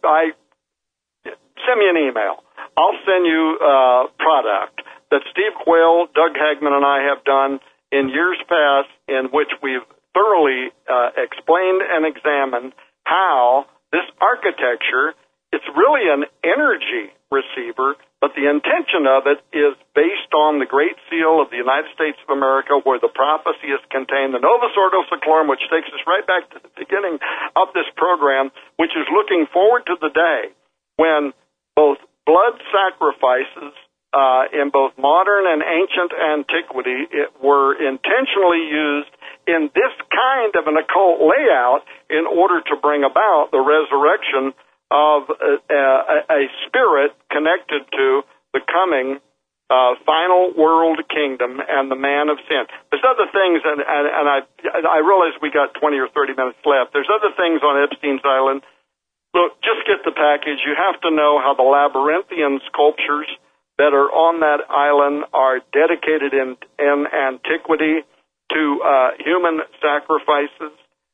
send me an email. I'll send you a product that Steve Quayle, Doug Hagman, and I have done in years past, in which we've thoroughly explained and examined how this architecture, it's really an energy receiver, but the intention of it is based on the Great Seal of the United States of America, where the prophecy is contained, the Novus Ordo Seclorum, which takes us right back to the beginning of this program, which is looking forward to the day when both blood sacrifices in both modern and ancient antiquity were intentionally used in this kind of an occult layout in order to bring about the resurrection of a spirit connected to the coming final world kingdom and the man of sin. There's other things, and I realize we got 20 or 30 minutes left. There's other things on Epstein's Island. Look, just get the package. You have to know how the labyrinthian sculptures that are on that island are dedicated in antiquity to human sacrifices.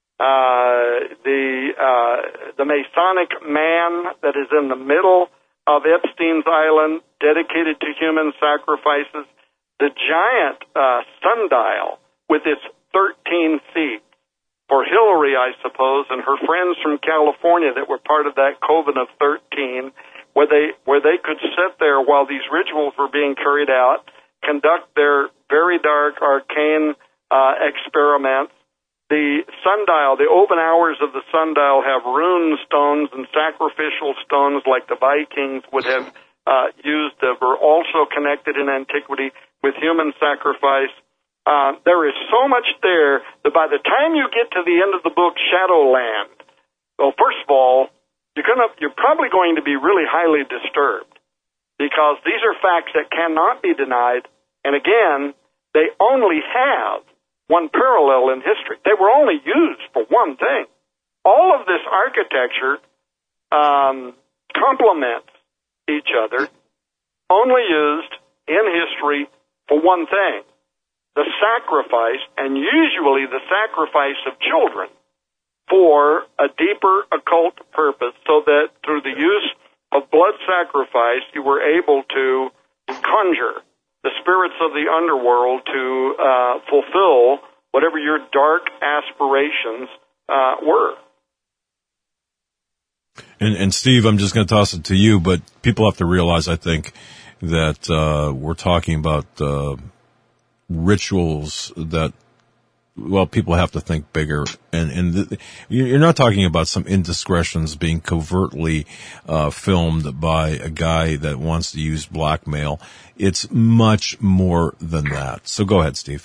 The Masonic man that is in the middle of Epstein's Island, dedicated to human sacrifices. The giant sundial with its 13 seats for Hillary, I suppose, and her friends from California that were part of that coven of 13, where they could sit there while these rituals were being carried out, conduct their very dark, arcane experiments. The sundial, the open hours of the sundial have rune stones and sacrificial stones like the Vikings would have used that were also connected in antiquity with human sacrifice. There is so much there that by the time you get to the end of the book, Shadowland, well, first of all, you're probably going to be really highly disturbed because these are facts that cannot be denied. And again, they only have one parallel in history. They were only used for one thing. All of this architecture complements each other, only used in history for one thing, the sacrifice, and usually the sacrifice of children, for a deeper occult purpose, so that through the use of blood sacrifice you were able to conjure the spirits of the underworld to fulfill whatever your dark aspirations were. And Steve, I'm just going to toss it to you, but people have to realize, I think, that we're talking about rituals that, well, people have to think bigger. And you're not talking about some indiscretions being covertly filmed by a guy that wants to use blackmail. It's much more than that. So go ahead, Steve.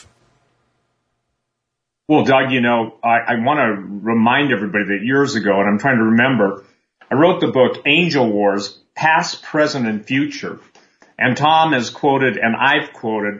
Well, Doug, I want to remind everybody that years ago, and I'm trying to remember, I wrote the book Angel Wars, Past, Present, and Future. And Tom has quoted, and I've quoted,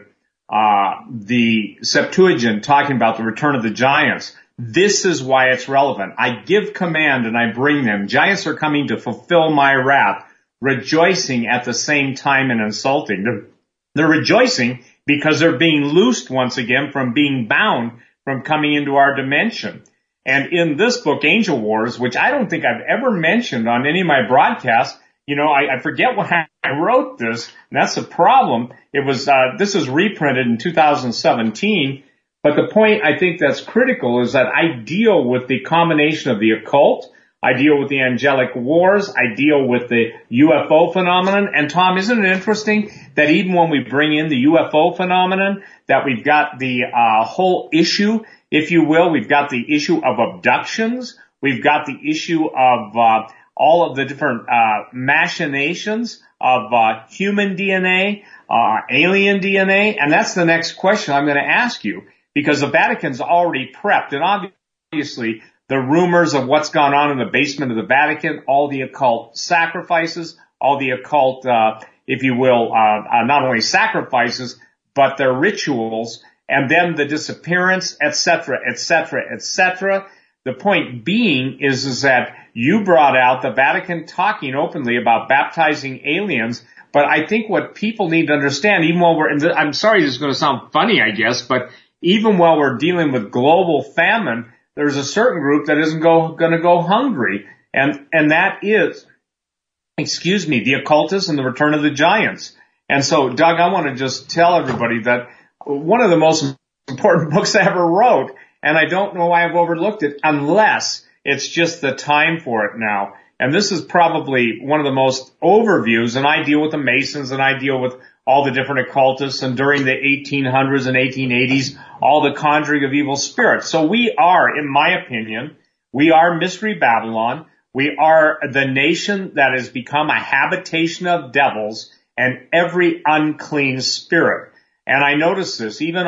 the Septuagint talking about the return of the giants. This is why it's relevant. I give command and I bring them. Giants are coming to fulfill my wrath, rejoicing at the same time and insulting. They're rejoicing because they're being loosed once again from being bound, from coming into our dimension. And in this book, Angel Wars, which I don't think I've ever mentioned on any of my broadcasts, I forget when I wrote this, and that's the problem. It was, this is reprinted in 2017, but the point I think that's critical is that I deal with the combination of the occult, I deal with the angelic wars, I deal with the UFO phenomenon, and Tom, isn't it interesting that even when we bring in the UFO phenomenon, that we've got the whole issue, if you will, we've got the issue of abductions, we've got the issue of all of the different machinations of human DNA, alien DNA, and that's the next question I'm going to ask you, because the Vatican's already prepped, and obviously the rumors of what's gone on in the basement of the Vatican, all the occult sacrifices, all the occult, if you will, not only sacrifices, but their rituals, and then the disappearance, etc., etc., etc. The point being is that you brought out the Vatican talking openly about baptizing aliens, but I think what people need to understand, even while I'm sorry this is going to sound funny, I guess, but even while we're dealing with global famine, there's a certain group that isn't going to go hungry, and that is, the occultists and the return of the giants. And so, Doug, I want to just tell everybody that one of the most important books I ever wrote, and I don't know why I've overlooked it, unless it's just the time for it now. And this is probably one of the most overviews, and I deal with the Masons, and I deal with all the different occultists, and during the 1800s and 1880s, all the conjuring of evil spirits. So we are, in my opinion, we are Mystery Babylon. We are the nation that has become a habitation of devils and every unclean spirit. And I notice this even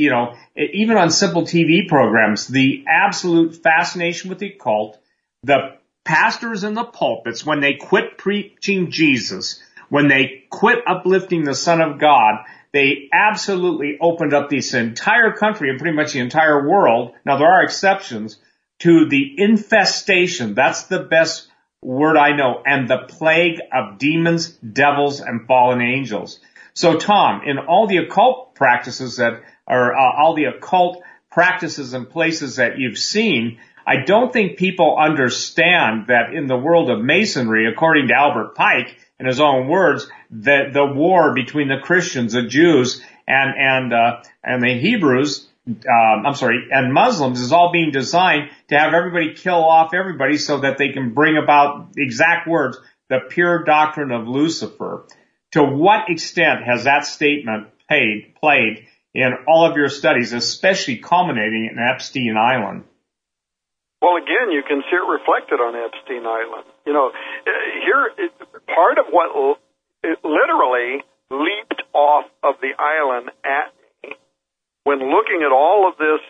on simple TV programs, the absolute fascination with the occult, the pastors in the pulpits, when they quit preaching Jesus, when they quit uplifting the Son of God, they absolutely opened up this entire country and pretty much the entire world. Now, there are exceptions to the infestation. That's the best word I know. And the plague of demons, devils, and fallen angels. So, Tom, in all the occult practices all the occult practices and places that you've seen, I don't think people understand that in the world of Masonry, according to Albert Pike, in his own words, that the war between the Christians, the Jews, and the Hebrews, and Muslims is all being designed to have everybody kill off everybody so that they can bring about, the exact words, the pure doctrine of Lucifer. To what extent has that statement played in all of your studies, especially culminating in Epstein Island? Well, again, you can see it reflected on Epstein Island. Here, part of what it literally leaped off of the island at me when looking at all of this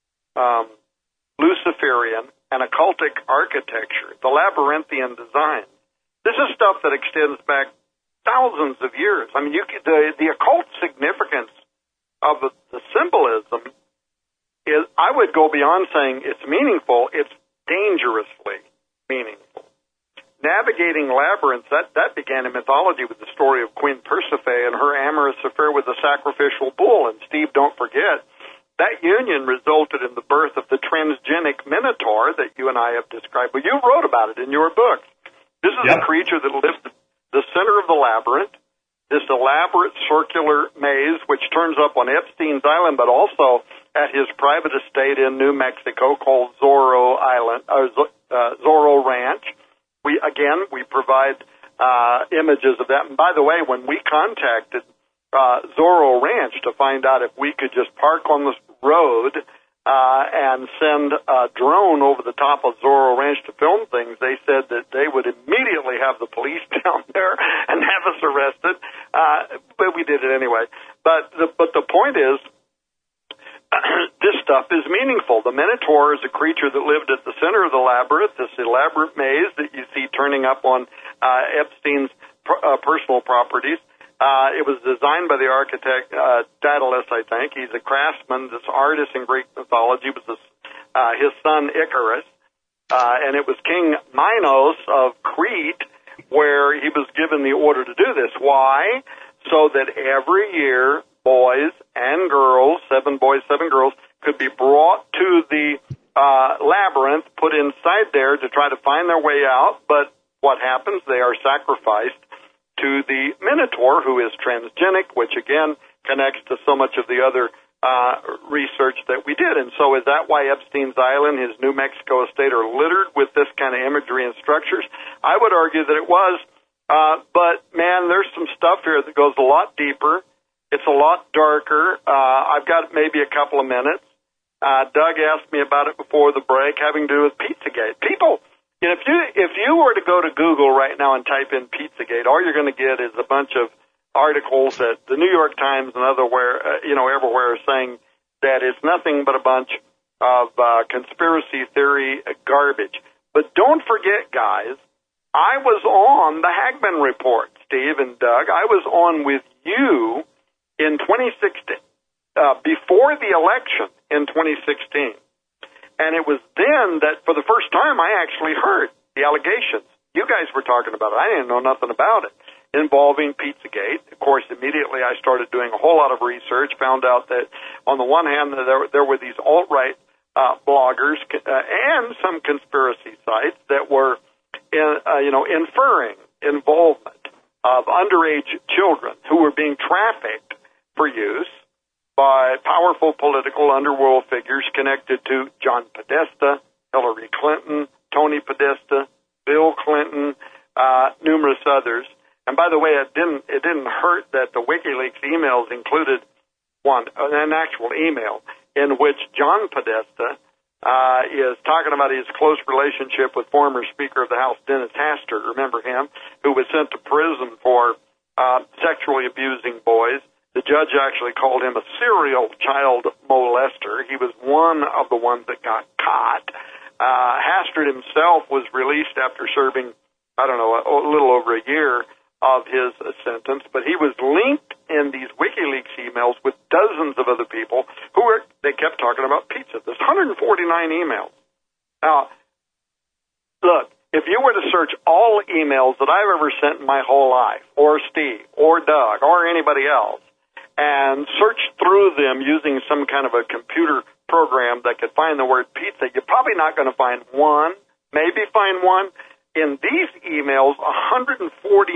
Luciferian and occultic architecture, the labyrinthian design. This is stuff that extends back thousands of years. I mean, the occult significance of the symbolism is, I would go beyond saying it's meaningful, it's dangerously meaningful. Navigating labyrinths, that began in mythology with the story of Queen Persephone and her amorous affair with the sacrificial bull. And Steve, don't forget, that union resulted in the birth of the transgenic minotaur that you and I have described. Well, you wrote about it in your book. This is a creature that lives the center of the labyrinth, this elaborate circular maze, which turns up on Epstein's Island, but also at his private estate in New Mexico called Zorro Island, Zorro Ranch. We provide images of that. And by the way, when we contacted Zorro Ranch to find out if we could just park on the road and send a drone over the top of Zorro Ranch to film things, they said that they would immediately have the police down there and have us arrested. But we did it anyway. But the point is, this stuff is meaningful. The Minotaur is a creature that lived at the center of the labyrinth, this elaborate maze that you see turning up on Epstein's personal properties. It was designed by the architect Daedalus, I think. He's a craftsman, this artist in Greek mythology. It was his son Icarus, and it was King Minos of Crete where he was given the order to do this. Why? So that every year boys and girls, 7 boys, 7 girls, could be brought to the labyrinth, put inside there to try to find their way out. But what happens? They are sacrificed to the Minotaur, who is transgenic, which again connects to so much of the other research that we did. And so is that why Epstein's Island, his New Mexico estate, are littered with this kind of imagery and structures? I would argue that it was. But, man, there's some stuff here that goes a lot deeper. It's a lot darker. I've got maybe a couple of minutes. Doug asked me about it before the break, having to do with Pizzagate. People, you know, if you were to go to Google right now and type in Pizzagate, all you're going to get is a bunch of articles that the New York Times and everywhere are saying that it's nothing but a bunch of conspiracy theory garbage. But don't forget, guys, I was on the Hagmann Report, Steve and Doug. I was on with you in 2016, before the election in 2016. And it was then that, for the first time, I actually heard the allegations. You guys were talking about it. I didn't know nothing about it, involving Pizzagate. Of course, immediately I started doing a whole lot of research, found out that, on the one hand, there were these alt-right bloggers and some conspiracy sites that were inferring involvement of underage children who were being trafficked for use by powerful political underworld figures connected to John Podesta, Hillary Clinton, Tony Podesta, Bill Clinton, numerous others. And by the way, it didn't hurt that the WikiLeaks emails included an actual email in which John Podesta is talking about his close relationship with former Speaker of the House Dennis Hastert, remember him, who was sent to prison for sexually abusing boys. The judge actually called him a serial child molester. He was one of the ones that got caught. Hastert himself was released after serving, a little over a year of his sentence, but he was linked in these WikiLeaks emails with dozens of other people they kept talking about pizza. There's 149 emails. Now, look, if you were to search all emails that I've ever sent in my whole life, or Steve, or Doug, or anybody else, and search through them using some kind of a computer program that could find the word pizza, you're probably not going to find one, maybe find one. In these emails, 149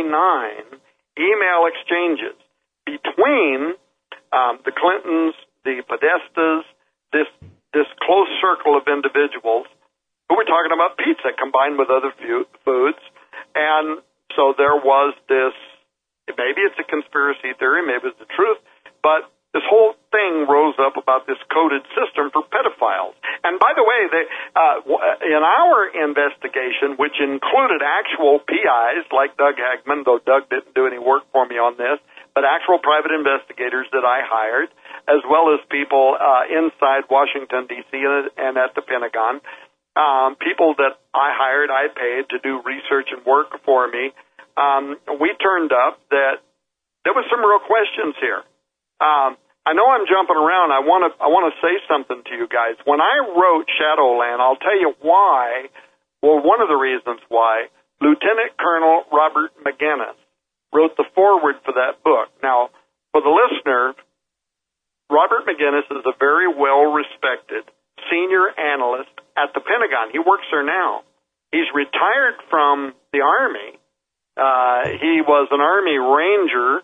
email exchanges between the Clintons, the Podestas, this close circle of individuals who were talking about pizza combined with other foods. And so there was this, maybe it's a conspiracy theory, maybe it's the truth, but this whole thing rose up about this coded system for pedophiles. And by the way, in our investigation, which included actual PIs like Doug Hagmann, though Doug didn't do any work for me on this, but actual private investigators that I hired, as well as people inside Washington, D.C. and at the Pentagon, people that I hired, I paid to do research and work for me, we turned up that there was some real questions here. I know I'm jumping around. I want to say something to you guys. When I wrote Shadowland, I'll tell you why. Well, one of the reasons why Lieutenant Colonel Robert McGinnis wrote the foreword for that book. Now, for the listener, Robert McGinnis is a very well-respected senior analyst at the Pentagon. He works there now. He's retired from the Army. He was an Army Ranger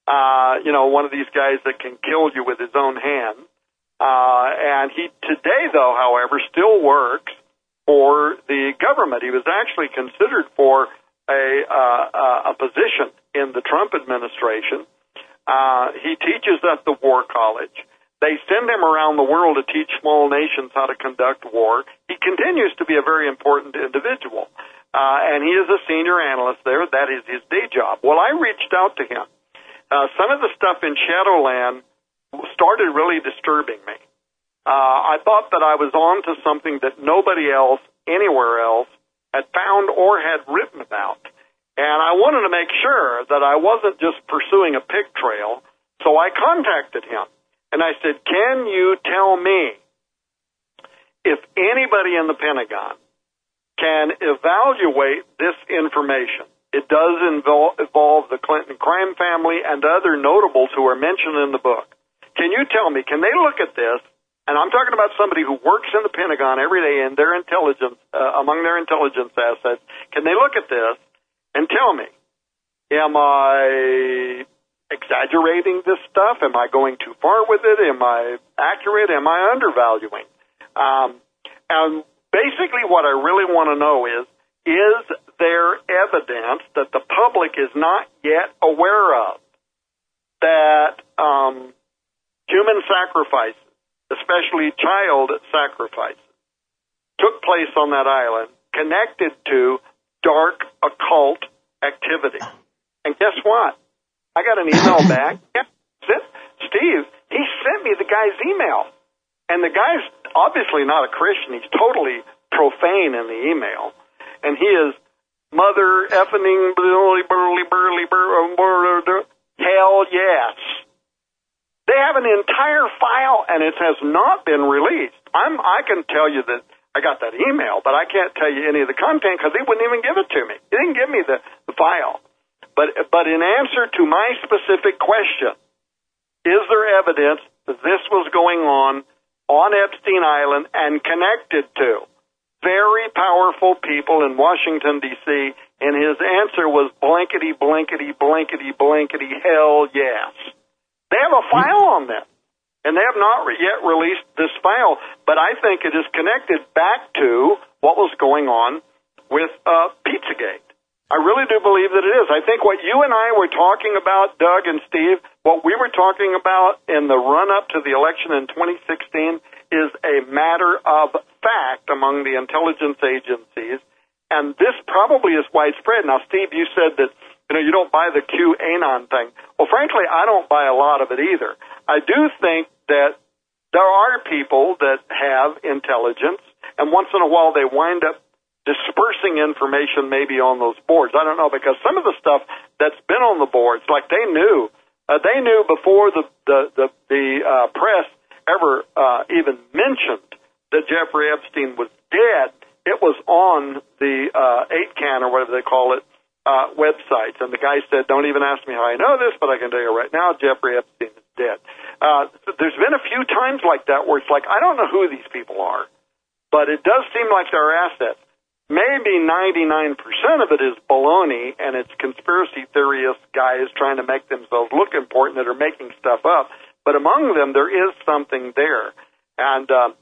one of these guys that can kill you with his own hand. And he today, though, however, still works for the government. He was actually considered for a position in the Trump administration. He teaches at the War College. They send him around the world to teach small nations how to conduct war. He continues to be a very important individual. And he is a senior analyst there. That is his day job. Well, I reached out to him. Some of the stuff in Shadowland started really disturbing me. I thought that I was on to something that nobody else, anywhere else, had found or had written about. And I wanted to make sure that I wasn't just pursuing a pig trail, so I contacted him. And I said, can you tell me if anybody in the Pentagon can evaluate this information? It does involve the Clinton crime family and other notables who are mentioned in the book. Can you tell me, can they look at this? And I'm talking about somebody who works in the Pentagon every day in their intelligence, among their intelligence assets. Can they look at this and tell me, am I exaggerating this stuff? Am I going too far with it? Am I accurate? Am I undervaluing? And basically what I really want to know is there evidence that the public is not yet aware of that human sacrifices, especially child sacrifices, took place on that island connected to dark occult activity? And guess what? I got an email back. Steve, he sent me the guy's email. And the guy's obviously not a Christian. He's totally profane in the email. And he is mother effing hell yes. They have an entire file, and it has not been released. I can tell you that I got that email, but I can't tell you any of the content because he wouldn't even give it to me. He didn't give me the file. But in answer to my specific question, is there evidence that this was going on Epstein Island and connected to very powerful people in Washington, D.C., and his answer was blankety, blankety, blankety, blankety, hell yes. They have a file on them, and they have not yet released this file, but I think it is connected back to what was going on with Pizzagate. I really do believe that it is. I think what you and I were talking about, Doug and Steve, what we were talking about in the run-up to the election in 2016 is a matter of fact among the intelligence agencies, and this probably is widespread. Now, Steve, you said that you don't buy the QAnon thing. Well, frankly, I don't buy a lot of it either. I do think that there are people that have intelligence, and once in a while they wind up dispersing information maybe on those boards. I don't know, because some of the stuff that's been on the boards, like they knew before the press ever even mentioned that Jeffrey Epstein was dead. It was on the 8chan or whatever they call it websites, and the guy said, "Don't even ask me how I know this, but I can tell you right now, Jeffrey Epstein is dead." There's been a few times like that where it's like, I don't know who these people are, but it does seem like they're assets. Maybe 99% of it is baloney, and it's conspiracy theorist guys trying to make themselves look important that are making stuff up. But among them, there is something there, and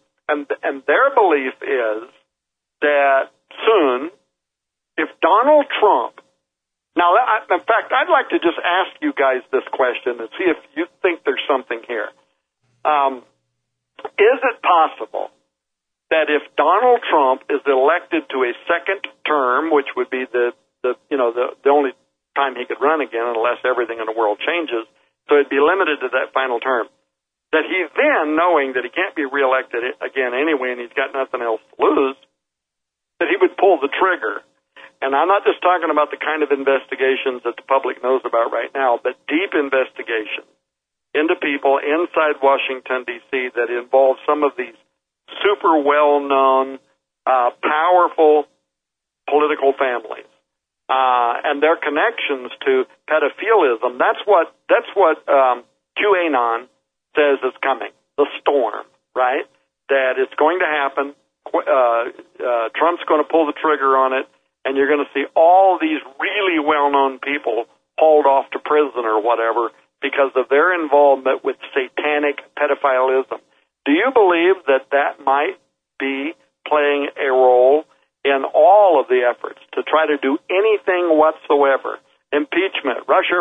their belief is that soon, if Donald Trump, now, in fact, I'd like to just ask you guys this question and see if you think there's something here. Is it possible that if Donald Trump is elected to a second term, which would be the only time he could run again unless everything in the world changes, so it'd be limited to that final term, that he then, knowing that he can't be reelected again anyway and he's got nothing else to lose, that he would pull the trigger? And I'm not just talking about the kind of investigations that the public knows about right now, but deep investigations into people inside Washington, D.C. that involve some of these super well-known, powerful political families, and their connections to pedophilism. That's what QAnon says is coming. The storm, right? That it's going to happen. Trump's going to pull the trigger on it, and you're going to see all these really well-known people hauled off to prison or whatever because of their involvement with satanic pedophilism. Do you believe that that might be playing a role in all of the efforts to try to do anything whatsoever? Impeachment, Russia,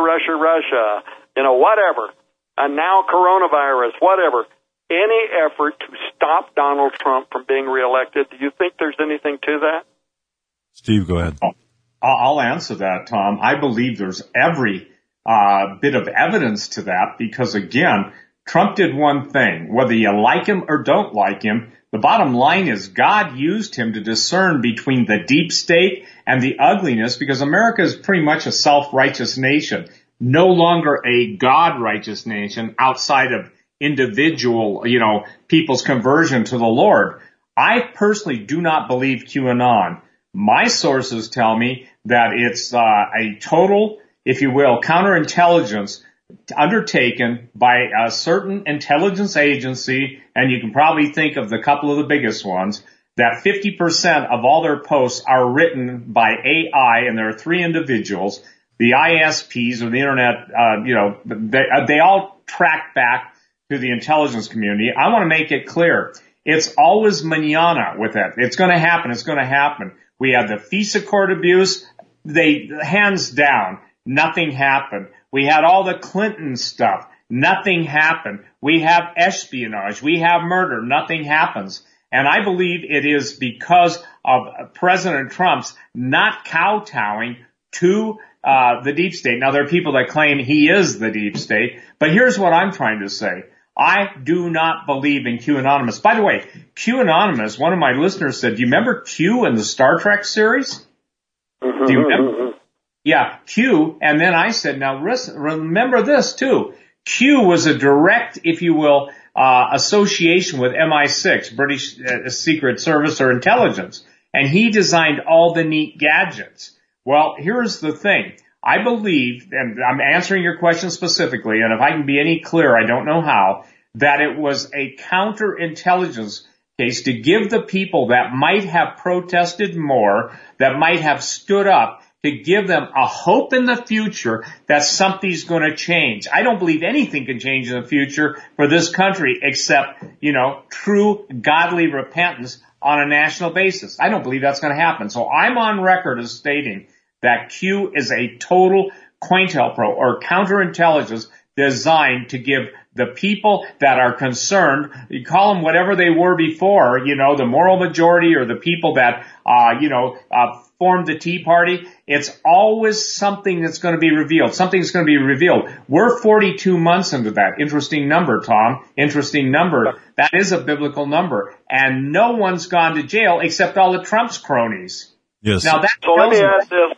whatever. And now coronavirus, whatever. Any effort to stop Donald Trump from being reelected, do you think there's anything to that? Steve, go ahead. I'll answer that, Tom. I believe there's every bit of evidence to that because, again, Trump did one thing. Whether you like him or don't like him, the bottom line is God used him to discern between the deep state and the ugliness because America is pretty much a self-righteous nation, no longer a God-righteous nation outside of individual, people's conversion to the Lord. I personally do not believe QAnon. My sources tell me that it's a total, if you will, counterintelligence undertaken by a certain intelligence agency, and you can probably think of the couple of the biggest ones, that 50% of all their posts are written by AI, and there are three individuals. The ISPs, or the Internet, they all track back to the intelligence community. I want to make it clear. It's always mañana with it. It's going to happen. It's going to happen. We had the FISA court abuse. Hands down, nothing happened. We had all the Clinton stuff. Nothing happened. We have espionage. We have murder. Nothing happens. And I believe it is because of President Trump's not kowtowing to the deep state. Now, there are people that claim he is the deep state, but here's what I'm trying to say. I do not believe in QAnonymous. By the way, QAnonymous, one of my listeners said, do you remember Q in the Star Trek series? Do you remember? Yeah, Q. And then I said, now remember this too. Q was a direct, if you will, association with MI6, British Secret Service or intelligence. And he designed all the neat gadgets. Well, here's the thing. I believe, and I'm answering your question specifically, and if I can be any clearer, I don't know how, that it was a counterintelligence case to give the people that might have protested more, that might have stood up, to give them a hope in the future that something's going to change. I don't believe anything can change in the future for this country except, true godly repentance on a national basis. I don't believe that's going to happen. So I'm on record as stating that Q is a total COINTELPRO or counterintelligence designed to give the people that are concerned, you call them whatever they were before, the moral majority or the people that, formed the Tea Party. It's always something that's going to be revealed. Something's going to be revealed. We're 42 months into that. Interesting number, Tom. Interesting number. That is a biblical number. And no one's gone to jail except all the Trump's cronies. Yes. Now that let me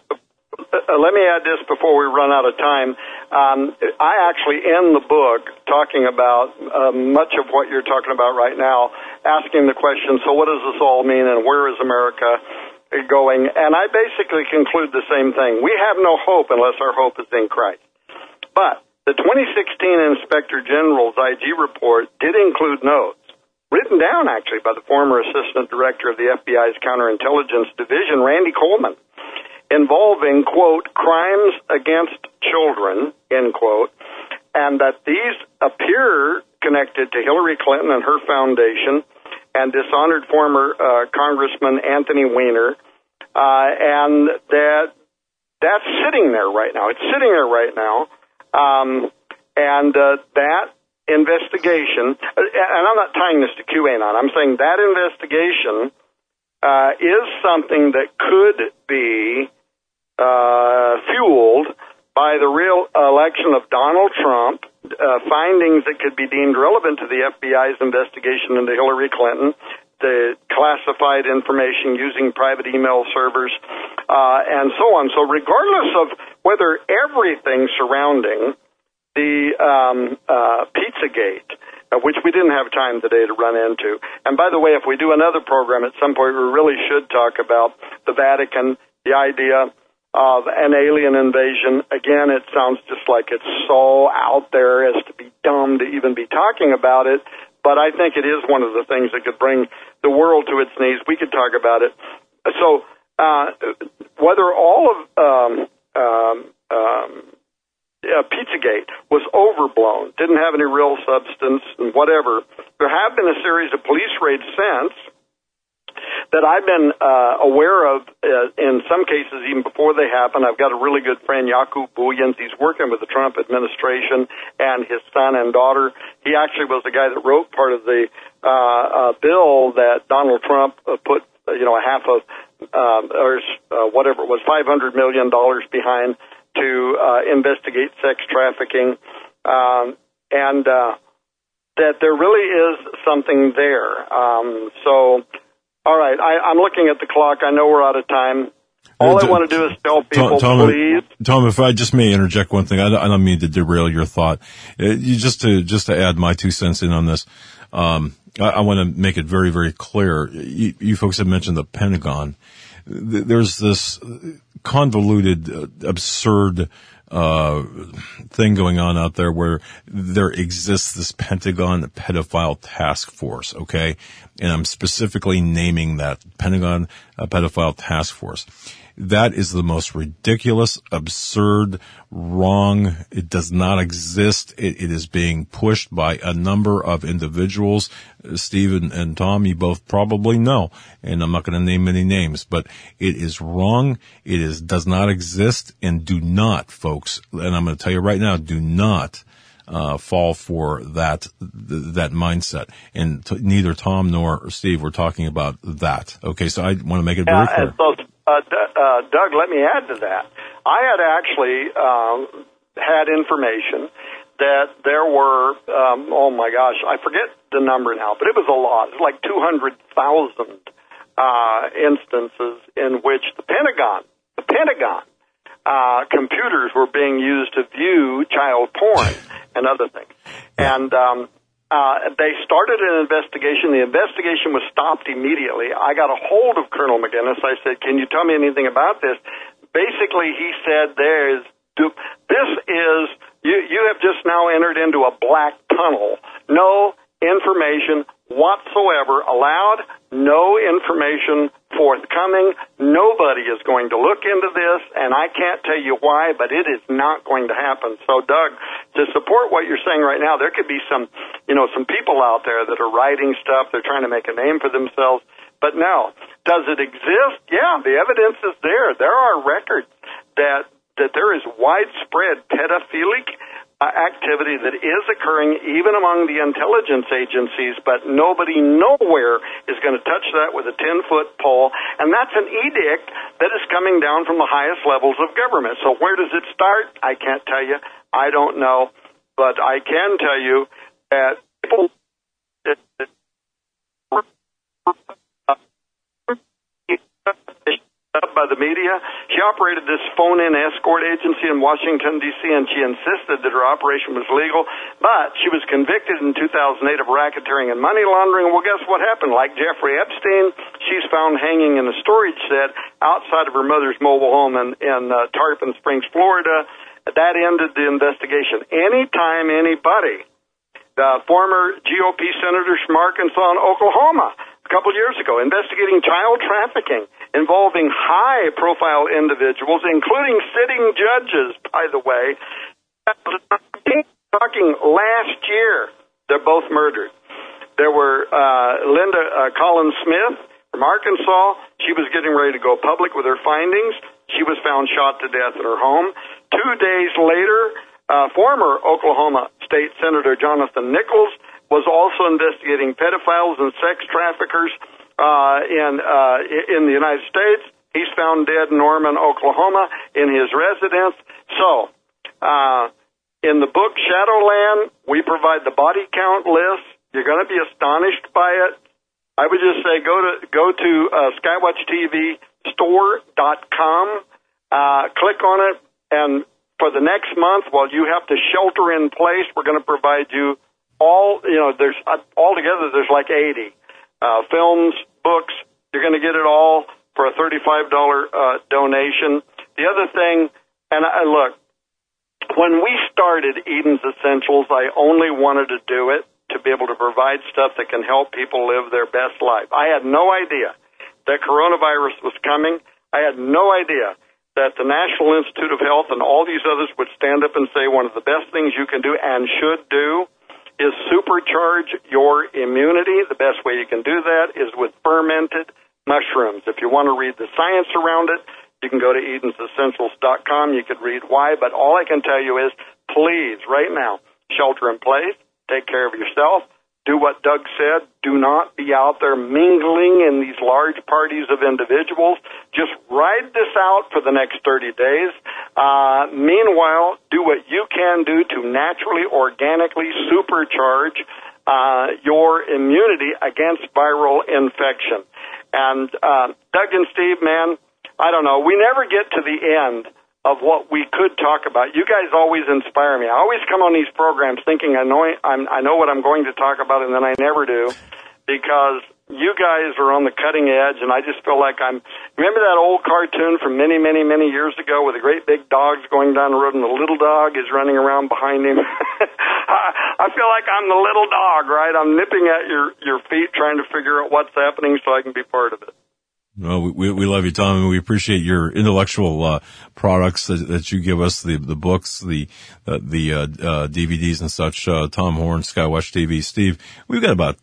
add this before we run out of time. I actually end the book talking about much of what you're talking about right now, asking the question, so what does this all mean and where is America going? And I basically conclude the same thing. We have no hope unless our hope is in Christ. But the 2016 Inspector General's IG report did include notes, written down actually by the former Assistant Director of the FBI's Counterintelligence Division, Randy Coleman, involving, quote, crimes against children, end quote, and that these appear connected to Hillary Clinton and her foundation and dishonored former Congressman Anthony Weiner, and that's sitting there right now. It's sitting there right now, and that investigation, and I'm not tying this to QAnon, I'm saying that investigation is something that could be fueled by the real election of Donald Trump, findings that could be deemed relevant to the FBI's investigation into Hillary Clinton, the classified information using private email servers, and so on. So regardless of whether everything surrounding the Pizzagate, which we didn't have time today to run into. And by the way, if we do another program at some point, we really should talk about the Vatican, the idea of an alien invasion. Again, it sounds just like it's so out there as to be dumb to even be talking about it, but I think it is one of the things that could bring the world to its knees. We could talk about it. So whether all of Pizzagate was overblown, didn't have any real substance and whatever. There have been a series of police raids since that I've been aware of, in some cases even before they happen. I've got a really good friend, Yakub Bouillans. He's working with the Trump administration and his son and daughter. He actually was the guy that wrote part of the bill that Donald Trump put, a half of, whatever it was, $500 million behind to investigate sex trafficking, and that there really is something there. All right, I'm looking at the clock. I know we're out of time. All I want to do is tell people, please. Tom, if I just may interject one thing, I don't mean to derail your thought. Just to add my 2 cents in on this, I want to make it very, very clear. You folks have mentioned the Pentagon. There's this convoluted, absurd thing going on out there where there exists this Pentagon Pedophile Task Force, okay? And I'm specifically naming that Pentagon Pedophile Task Force. That is the most ridiculous, absurd, wrong. It does not exist. It is being pushed by a number of individuals. Steve and Tom, you both probably know, and I'm not going to name any names, but it is wrong. It does not exist, and do not, folks, and I'm going to tell you right now, do not fall for that mindset. And neither Tom nor Steve were talking about that. Okay, so I want to make it very clear. Doug, let me add to that. I had actually had information that there were, oh my gosh, I forget the number now, but it was a lot. It was like 200,000 instances in which the Pentagon computers were being used to view child porn and other things. And they started an investigation. The investigation was stopped immediately. I got a hold of Colonel McGinnis. I said, can you tell me anything about this? Basically, he said, you have just now entered into a black tunnel. No information whatsoever allowed, no information forthcoming. Nobody is going to look into this, and I can't tell you why, but it is not going to happen. So, Doug, to support what you're saying right now, there could be some people out there that are writing stuff. They're trying to make a name for themselves. But no. Does it exist? Yeah, the evidence is there. There are records that there is widespread pedophilic activity that is occurring even among the intelligence agencies, but nobody nowhere is going to touch that with a 10-foot pole, and that's an edict that is coming down from the highest levels of government. So where does it start? I can't tell you. I don't know, but I can tell you that people by the media. She operated this phone-in escort agency in Washington, D.C., and she insisted that her operation was legal, but she was convicted in 2008 of racketeering and money laundering. Well, guess what happened? Like Jeffrey Epstein, she's found hanging in a storage shed outside of her mother's mobile home in Tarpon Springs, Florida. That ended the investigation. Anytime anybody, the former GOP Senator from Arkansas and Oklahoma, a couple years ago, investigating child trafficking involving high-profile individuals, including sitting judges, by the way. Talking last year, they're both murdered. There were Linda Collins Smith from Arkansas. She was getting ready to go public with her findings. She was found shot to death at her home. 2 days later, former Oklahoma State Senator Jonathan Nichols was also investigating pedophiles and sex traffickers in the United States. He's found dead in Norman, Oklahoma, in his residence. So, in the book Shadowland, we provide the body count list. You're going to be astonished by it. I would just say go to SkywatchTVStore.com, click on it, and for the next month, while you have to shelter in place, we're going to provide you there's altogether there's like 80 films, books. You're going to get it all for a $35 donation. The other thing, and look, when we started Eden's Essentials, I only wanted to do it to be able to provide stuff that can help people live their best life. I had no idea that coronavirus was coming. I had no idea that the National Institute of Health and all these others would stand up and say one of the best things you can do and should do is supercharge your immunity. The best way you can do that is with fermented mushrooms. If you want to read the science around it, you can go to EdensEssentials.com. You could read why, but all I can tell you is, please, right now, shelter in place, take care of yourself, do what Doug said. Do not be out there mingling in these large parties of individuals. Just ride this out for the next 30 days. Meanwhile, do what you can do to naturally, organically supercharge your immunity against viral infection. And Doug and Steve, man, I don't know. We never get to the end of what we could talk about. You guys always inspire me. I always come on these programs thinking I know what I'm going to talk about, and then I never do, because you guys are on the cutting edge, and I just feel like remember that old cartoon from many, many, many years ago with the great big dogs going down the road and the little dog is running around behind him? I feel like I'm the little dog, right? I'm nipping at your feet trying to figure out what's happening so I can be part of it. Well, we love you, Tom, and we appreciate your intellectual products that you give us, the books, the DVDs and such. Tom Horn, SkyWatch TV. Steve, we've got about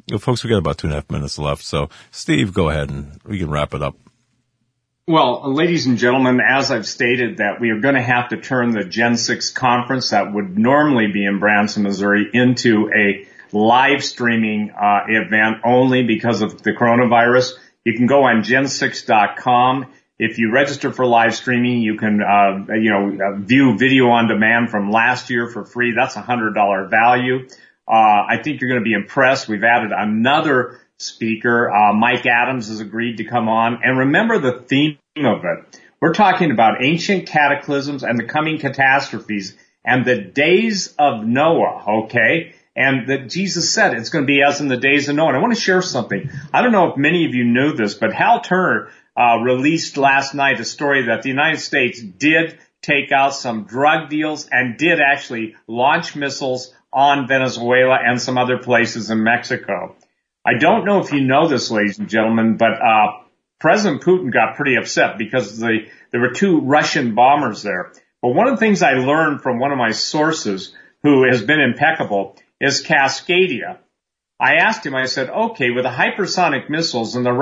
2.5 minutes left. So, Steve, go ahead and we can wrap it up. Well, ladies and gentlemen, as I've stated, that we are going to have to turn the Gen 6 conference that would normally be in Branson, Missouri, into a live streaming event only because of the coronavirus. You can go on gen6.com. If you register for live streaming, you can, view video on demand from last year for free. That's $100 value. I think you're going to be impressed. We've added another speaker. Mike Adams has agreed to come on. And remember the theme of it. We're talking about ancient cataclysms and the coming catastrophes and the days of Noah, okay? And that Jesus said it's going to be as in the days of Noah. And I want to share something. I don't know if many of you knew this, but Hal Turner released last night a story that the United States did take out some drug deals and did actually launch missiles on Venezuela and some other places in Mexico. I don't know if you know this, ladies and gentlemen, but President Putin got pretty upset because there were 2 Russian bombers there. But one of the things I learned from one of my sources who has been impeccable is Cascadia. I asked him, I said, okay, with the hypersonic missiles and the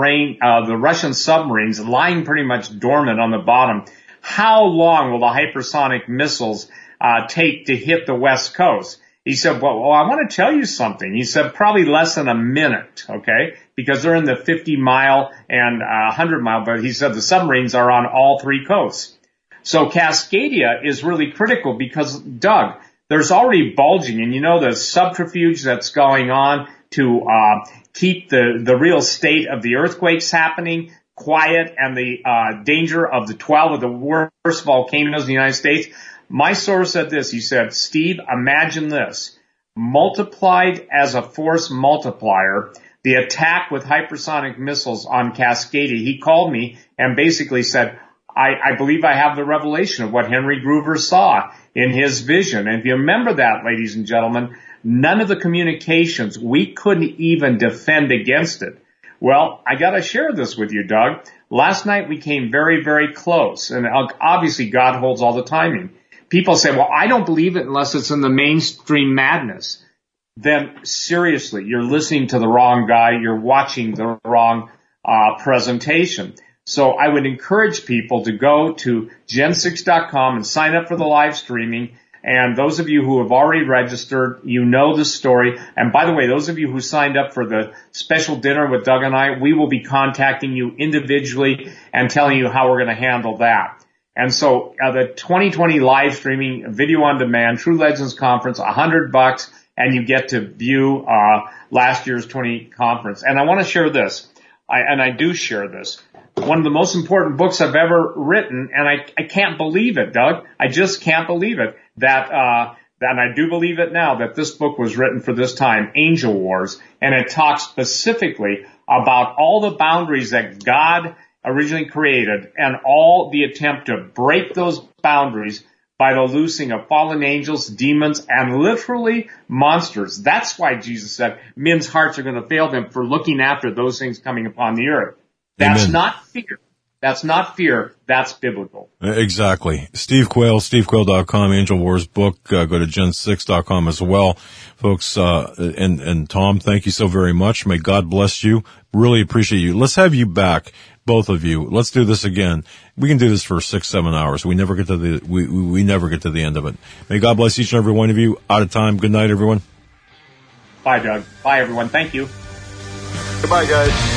Russian submarines lying pretty much dormant on the bottom, how long will the hypersonic missiles take to hit the West Coast? He said, well, I want to tell you something. He said, probably less than a minute, okay, because they're in the 50-mile and 100-mile, but he said the submarines are on all 3 coasts. So Cascadia is really critical because, Doug, there's already bulging, and you know the subterfuge that's going on to keep the real state of the earthquakes happening quiet and the danger of the 12 of the worst volcanoes in the United States. My source said this. He said, Steve, imagine this. Multiplied as a force multiplier, the attack with hypersonic missiles on Cascadia. He called me and basically said, I believe I have the revelation of what Henry Groover saw in his vision. And if you remember that, ladies and gentlemen, none of the communications, we couldn't even defend against it. Well, I got to share this with you, Doug. Last night we came very, very close. And obviously God holds all the timing. People say, well, I don't believe it unless it's in the mainstream madness. Then seriously, you're listening to the wrong guy. You're watching the wrong presentation. So I would encourage people to go to gen6.com and sign up for the live streaming. And those of you who have already registered, you know the story. And by the way, those of you who signed up for the special dinner with Doug and I, we will be contacting you individually and telling you how we're going to handle that. And so the 2020 live streaming video on demand, True Legends Conference, $100, and you get to view last year's 20 conference. And I want to share this, I do share this. One of the most important books I've ever written, and I can't believe it, Doug. I just can't believe it that I do believe it now, that this book was written for this time, Angel Wars, and it talks specifically about all the boundaries that God originally created and all the attempt to break those boundaries by the loosing of fallen angels, demons, and literally monsters. That's why Jesus said men's hearts are going to fail them for looking after those things coming upon the earth. That's Amen. Not fear. That's not fear. That's biblical. Exactly. Steve Quayle, stevequayle.com, Angel Wars book. Go to gen6.com as well. Folks, and Tom, thank you so very much. May God bless you. Really appreciate you. Let's have you back, both of you. Let's do this again. We can do this for 6-7 hours. We never get to we never get to the end of it. May God bless each and every one of you. Out of time. Good night, everyone. Bye, Doug. Bye, everyone. Thank you. Goodbye, guys.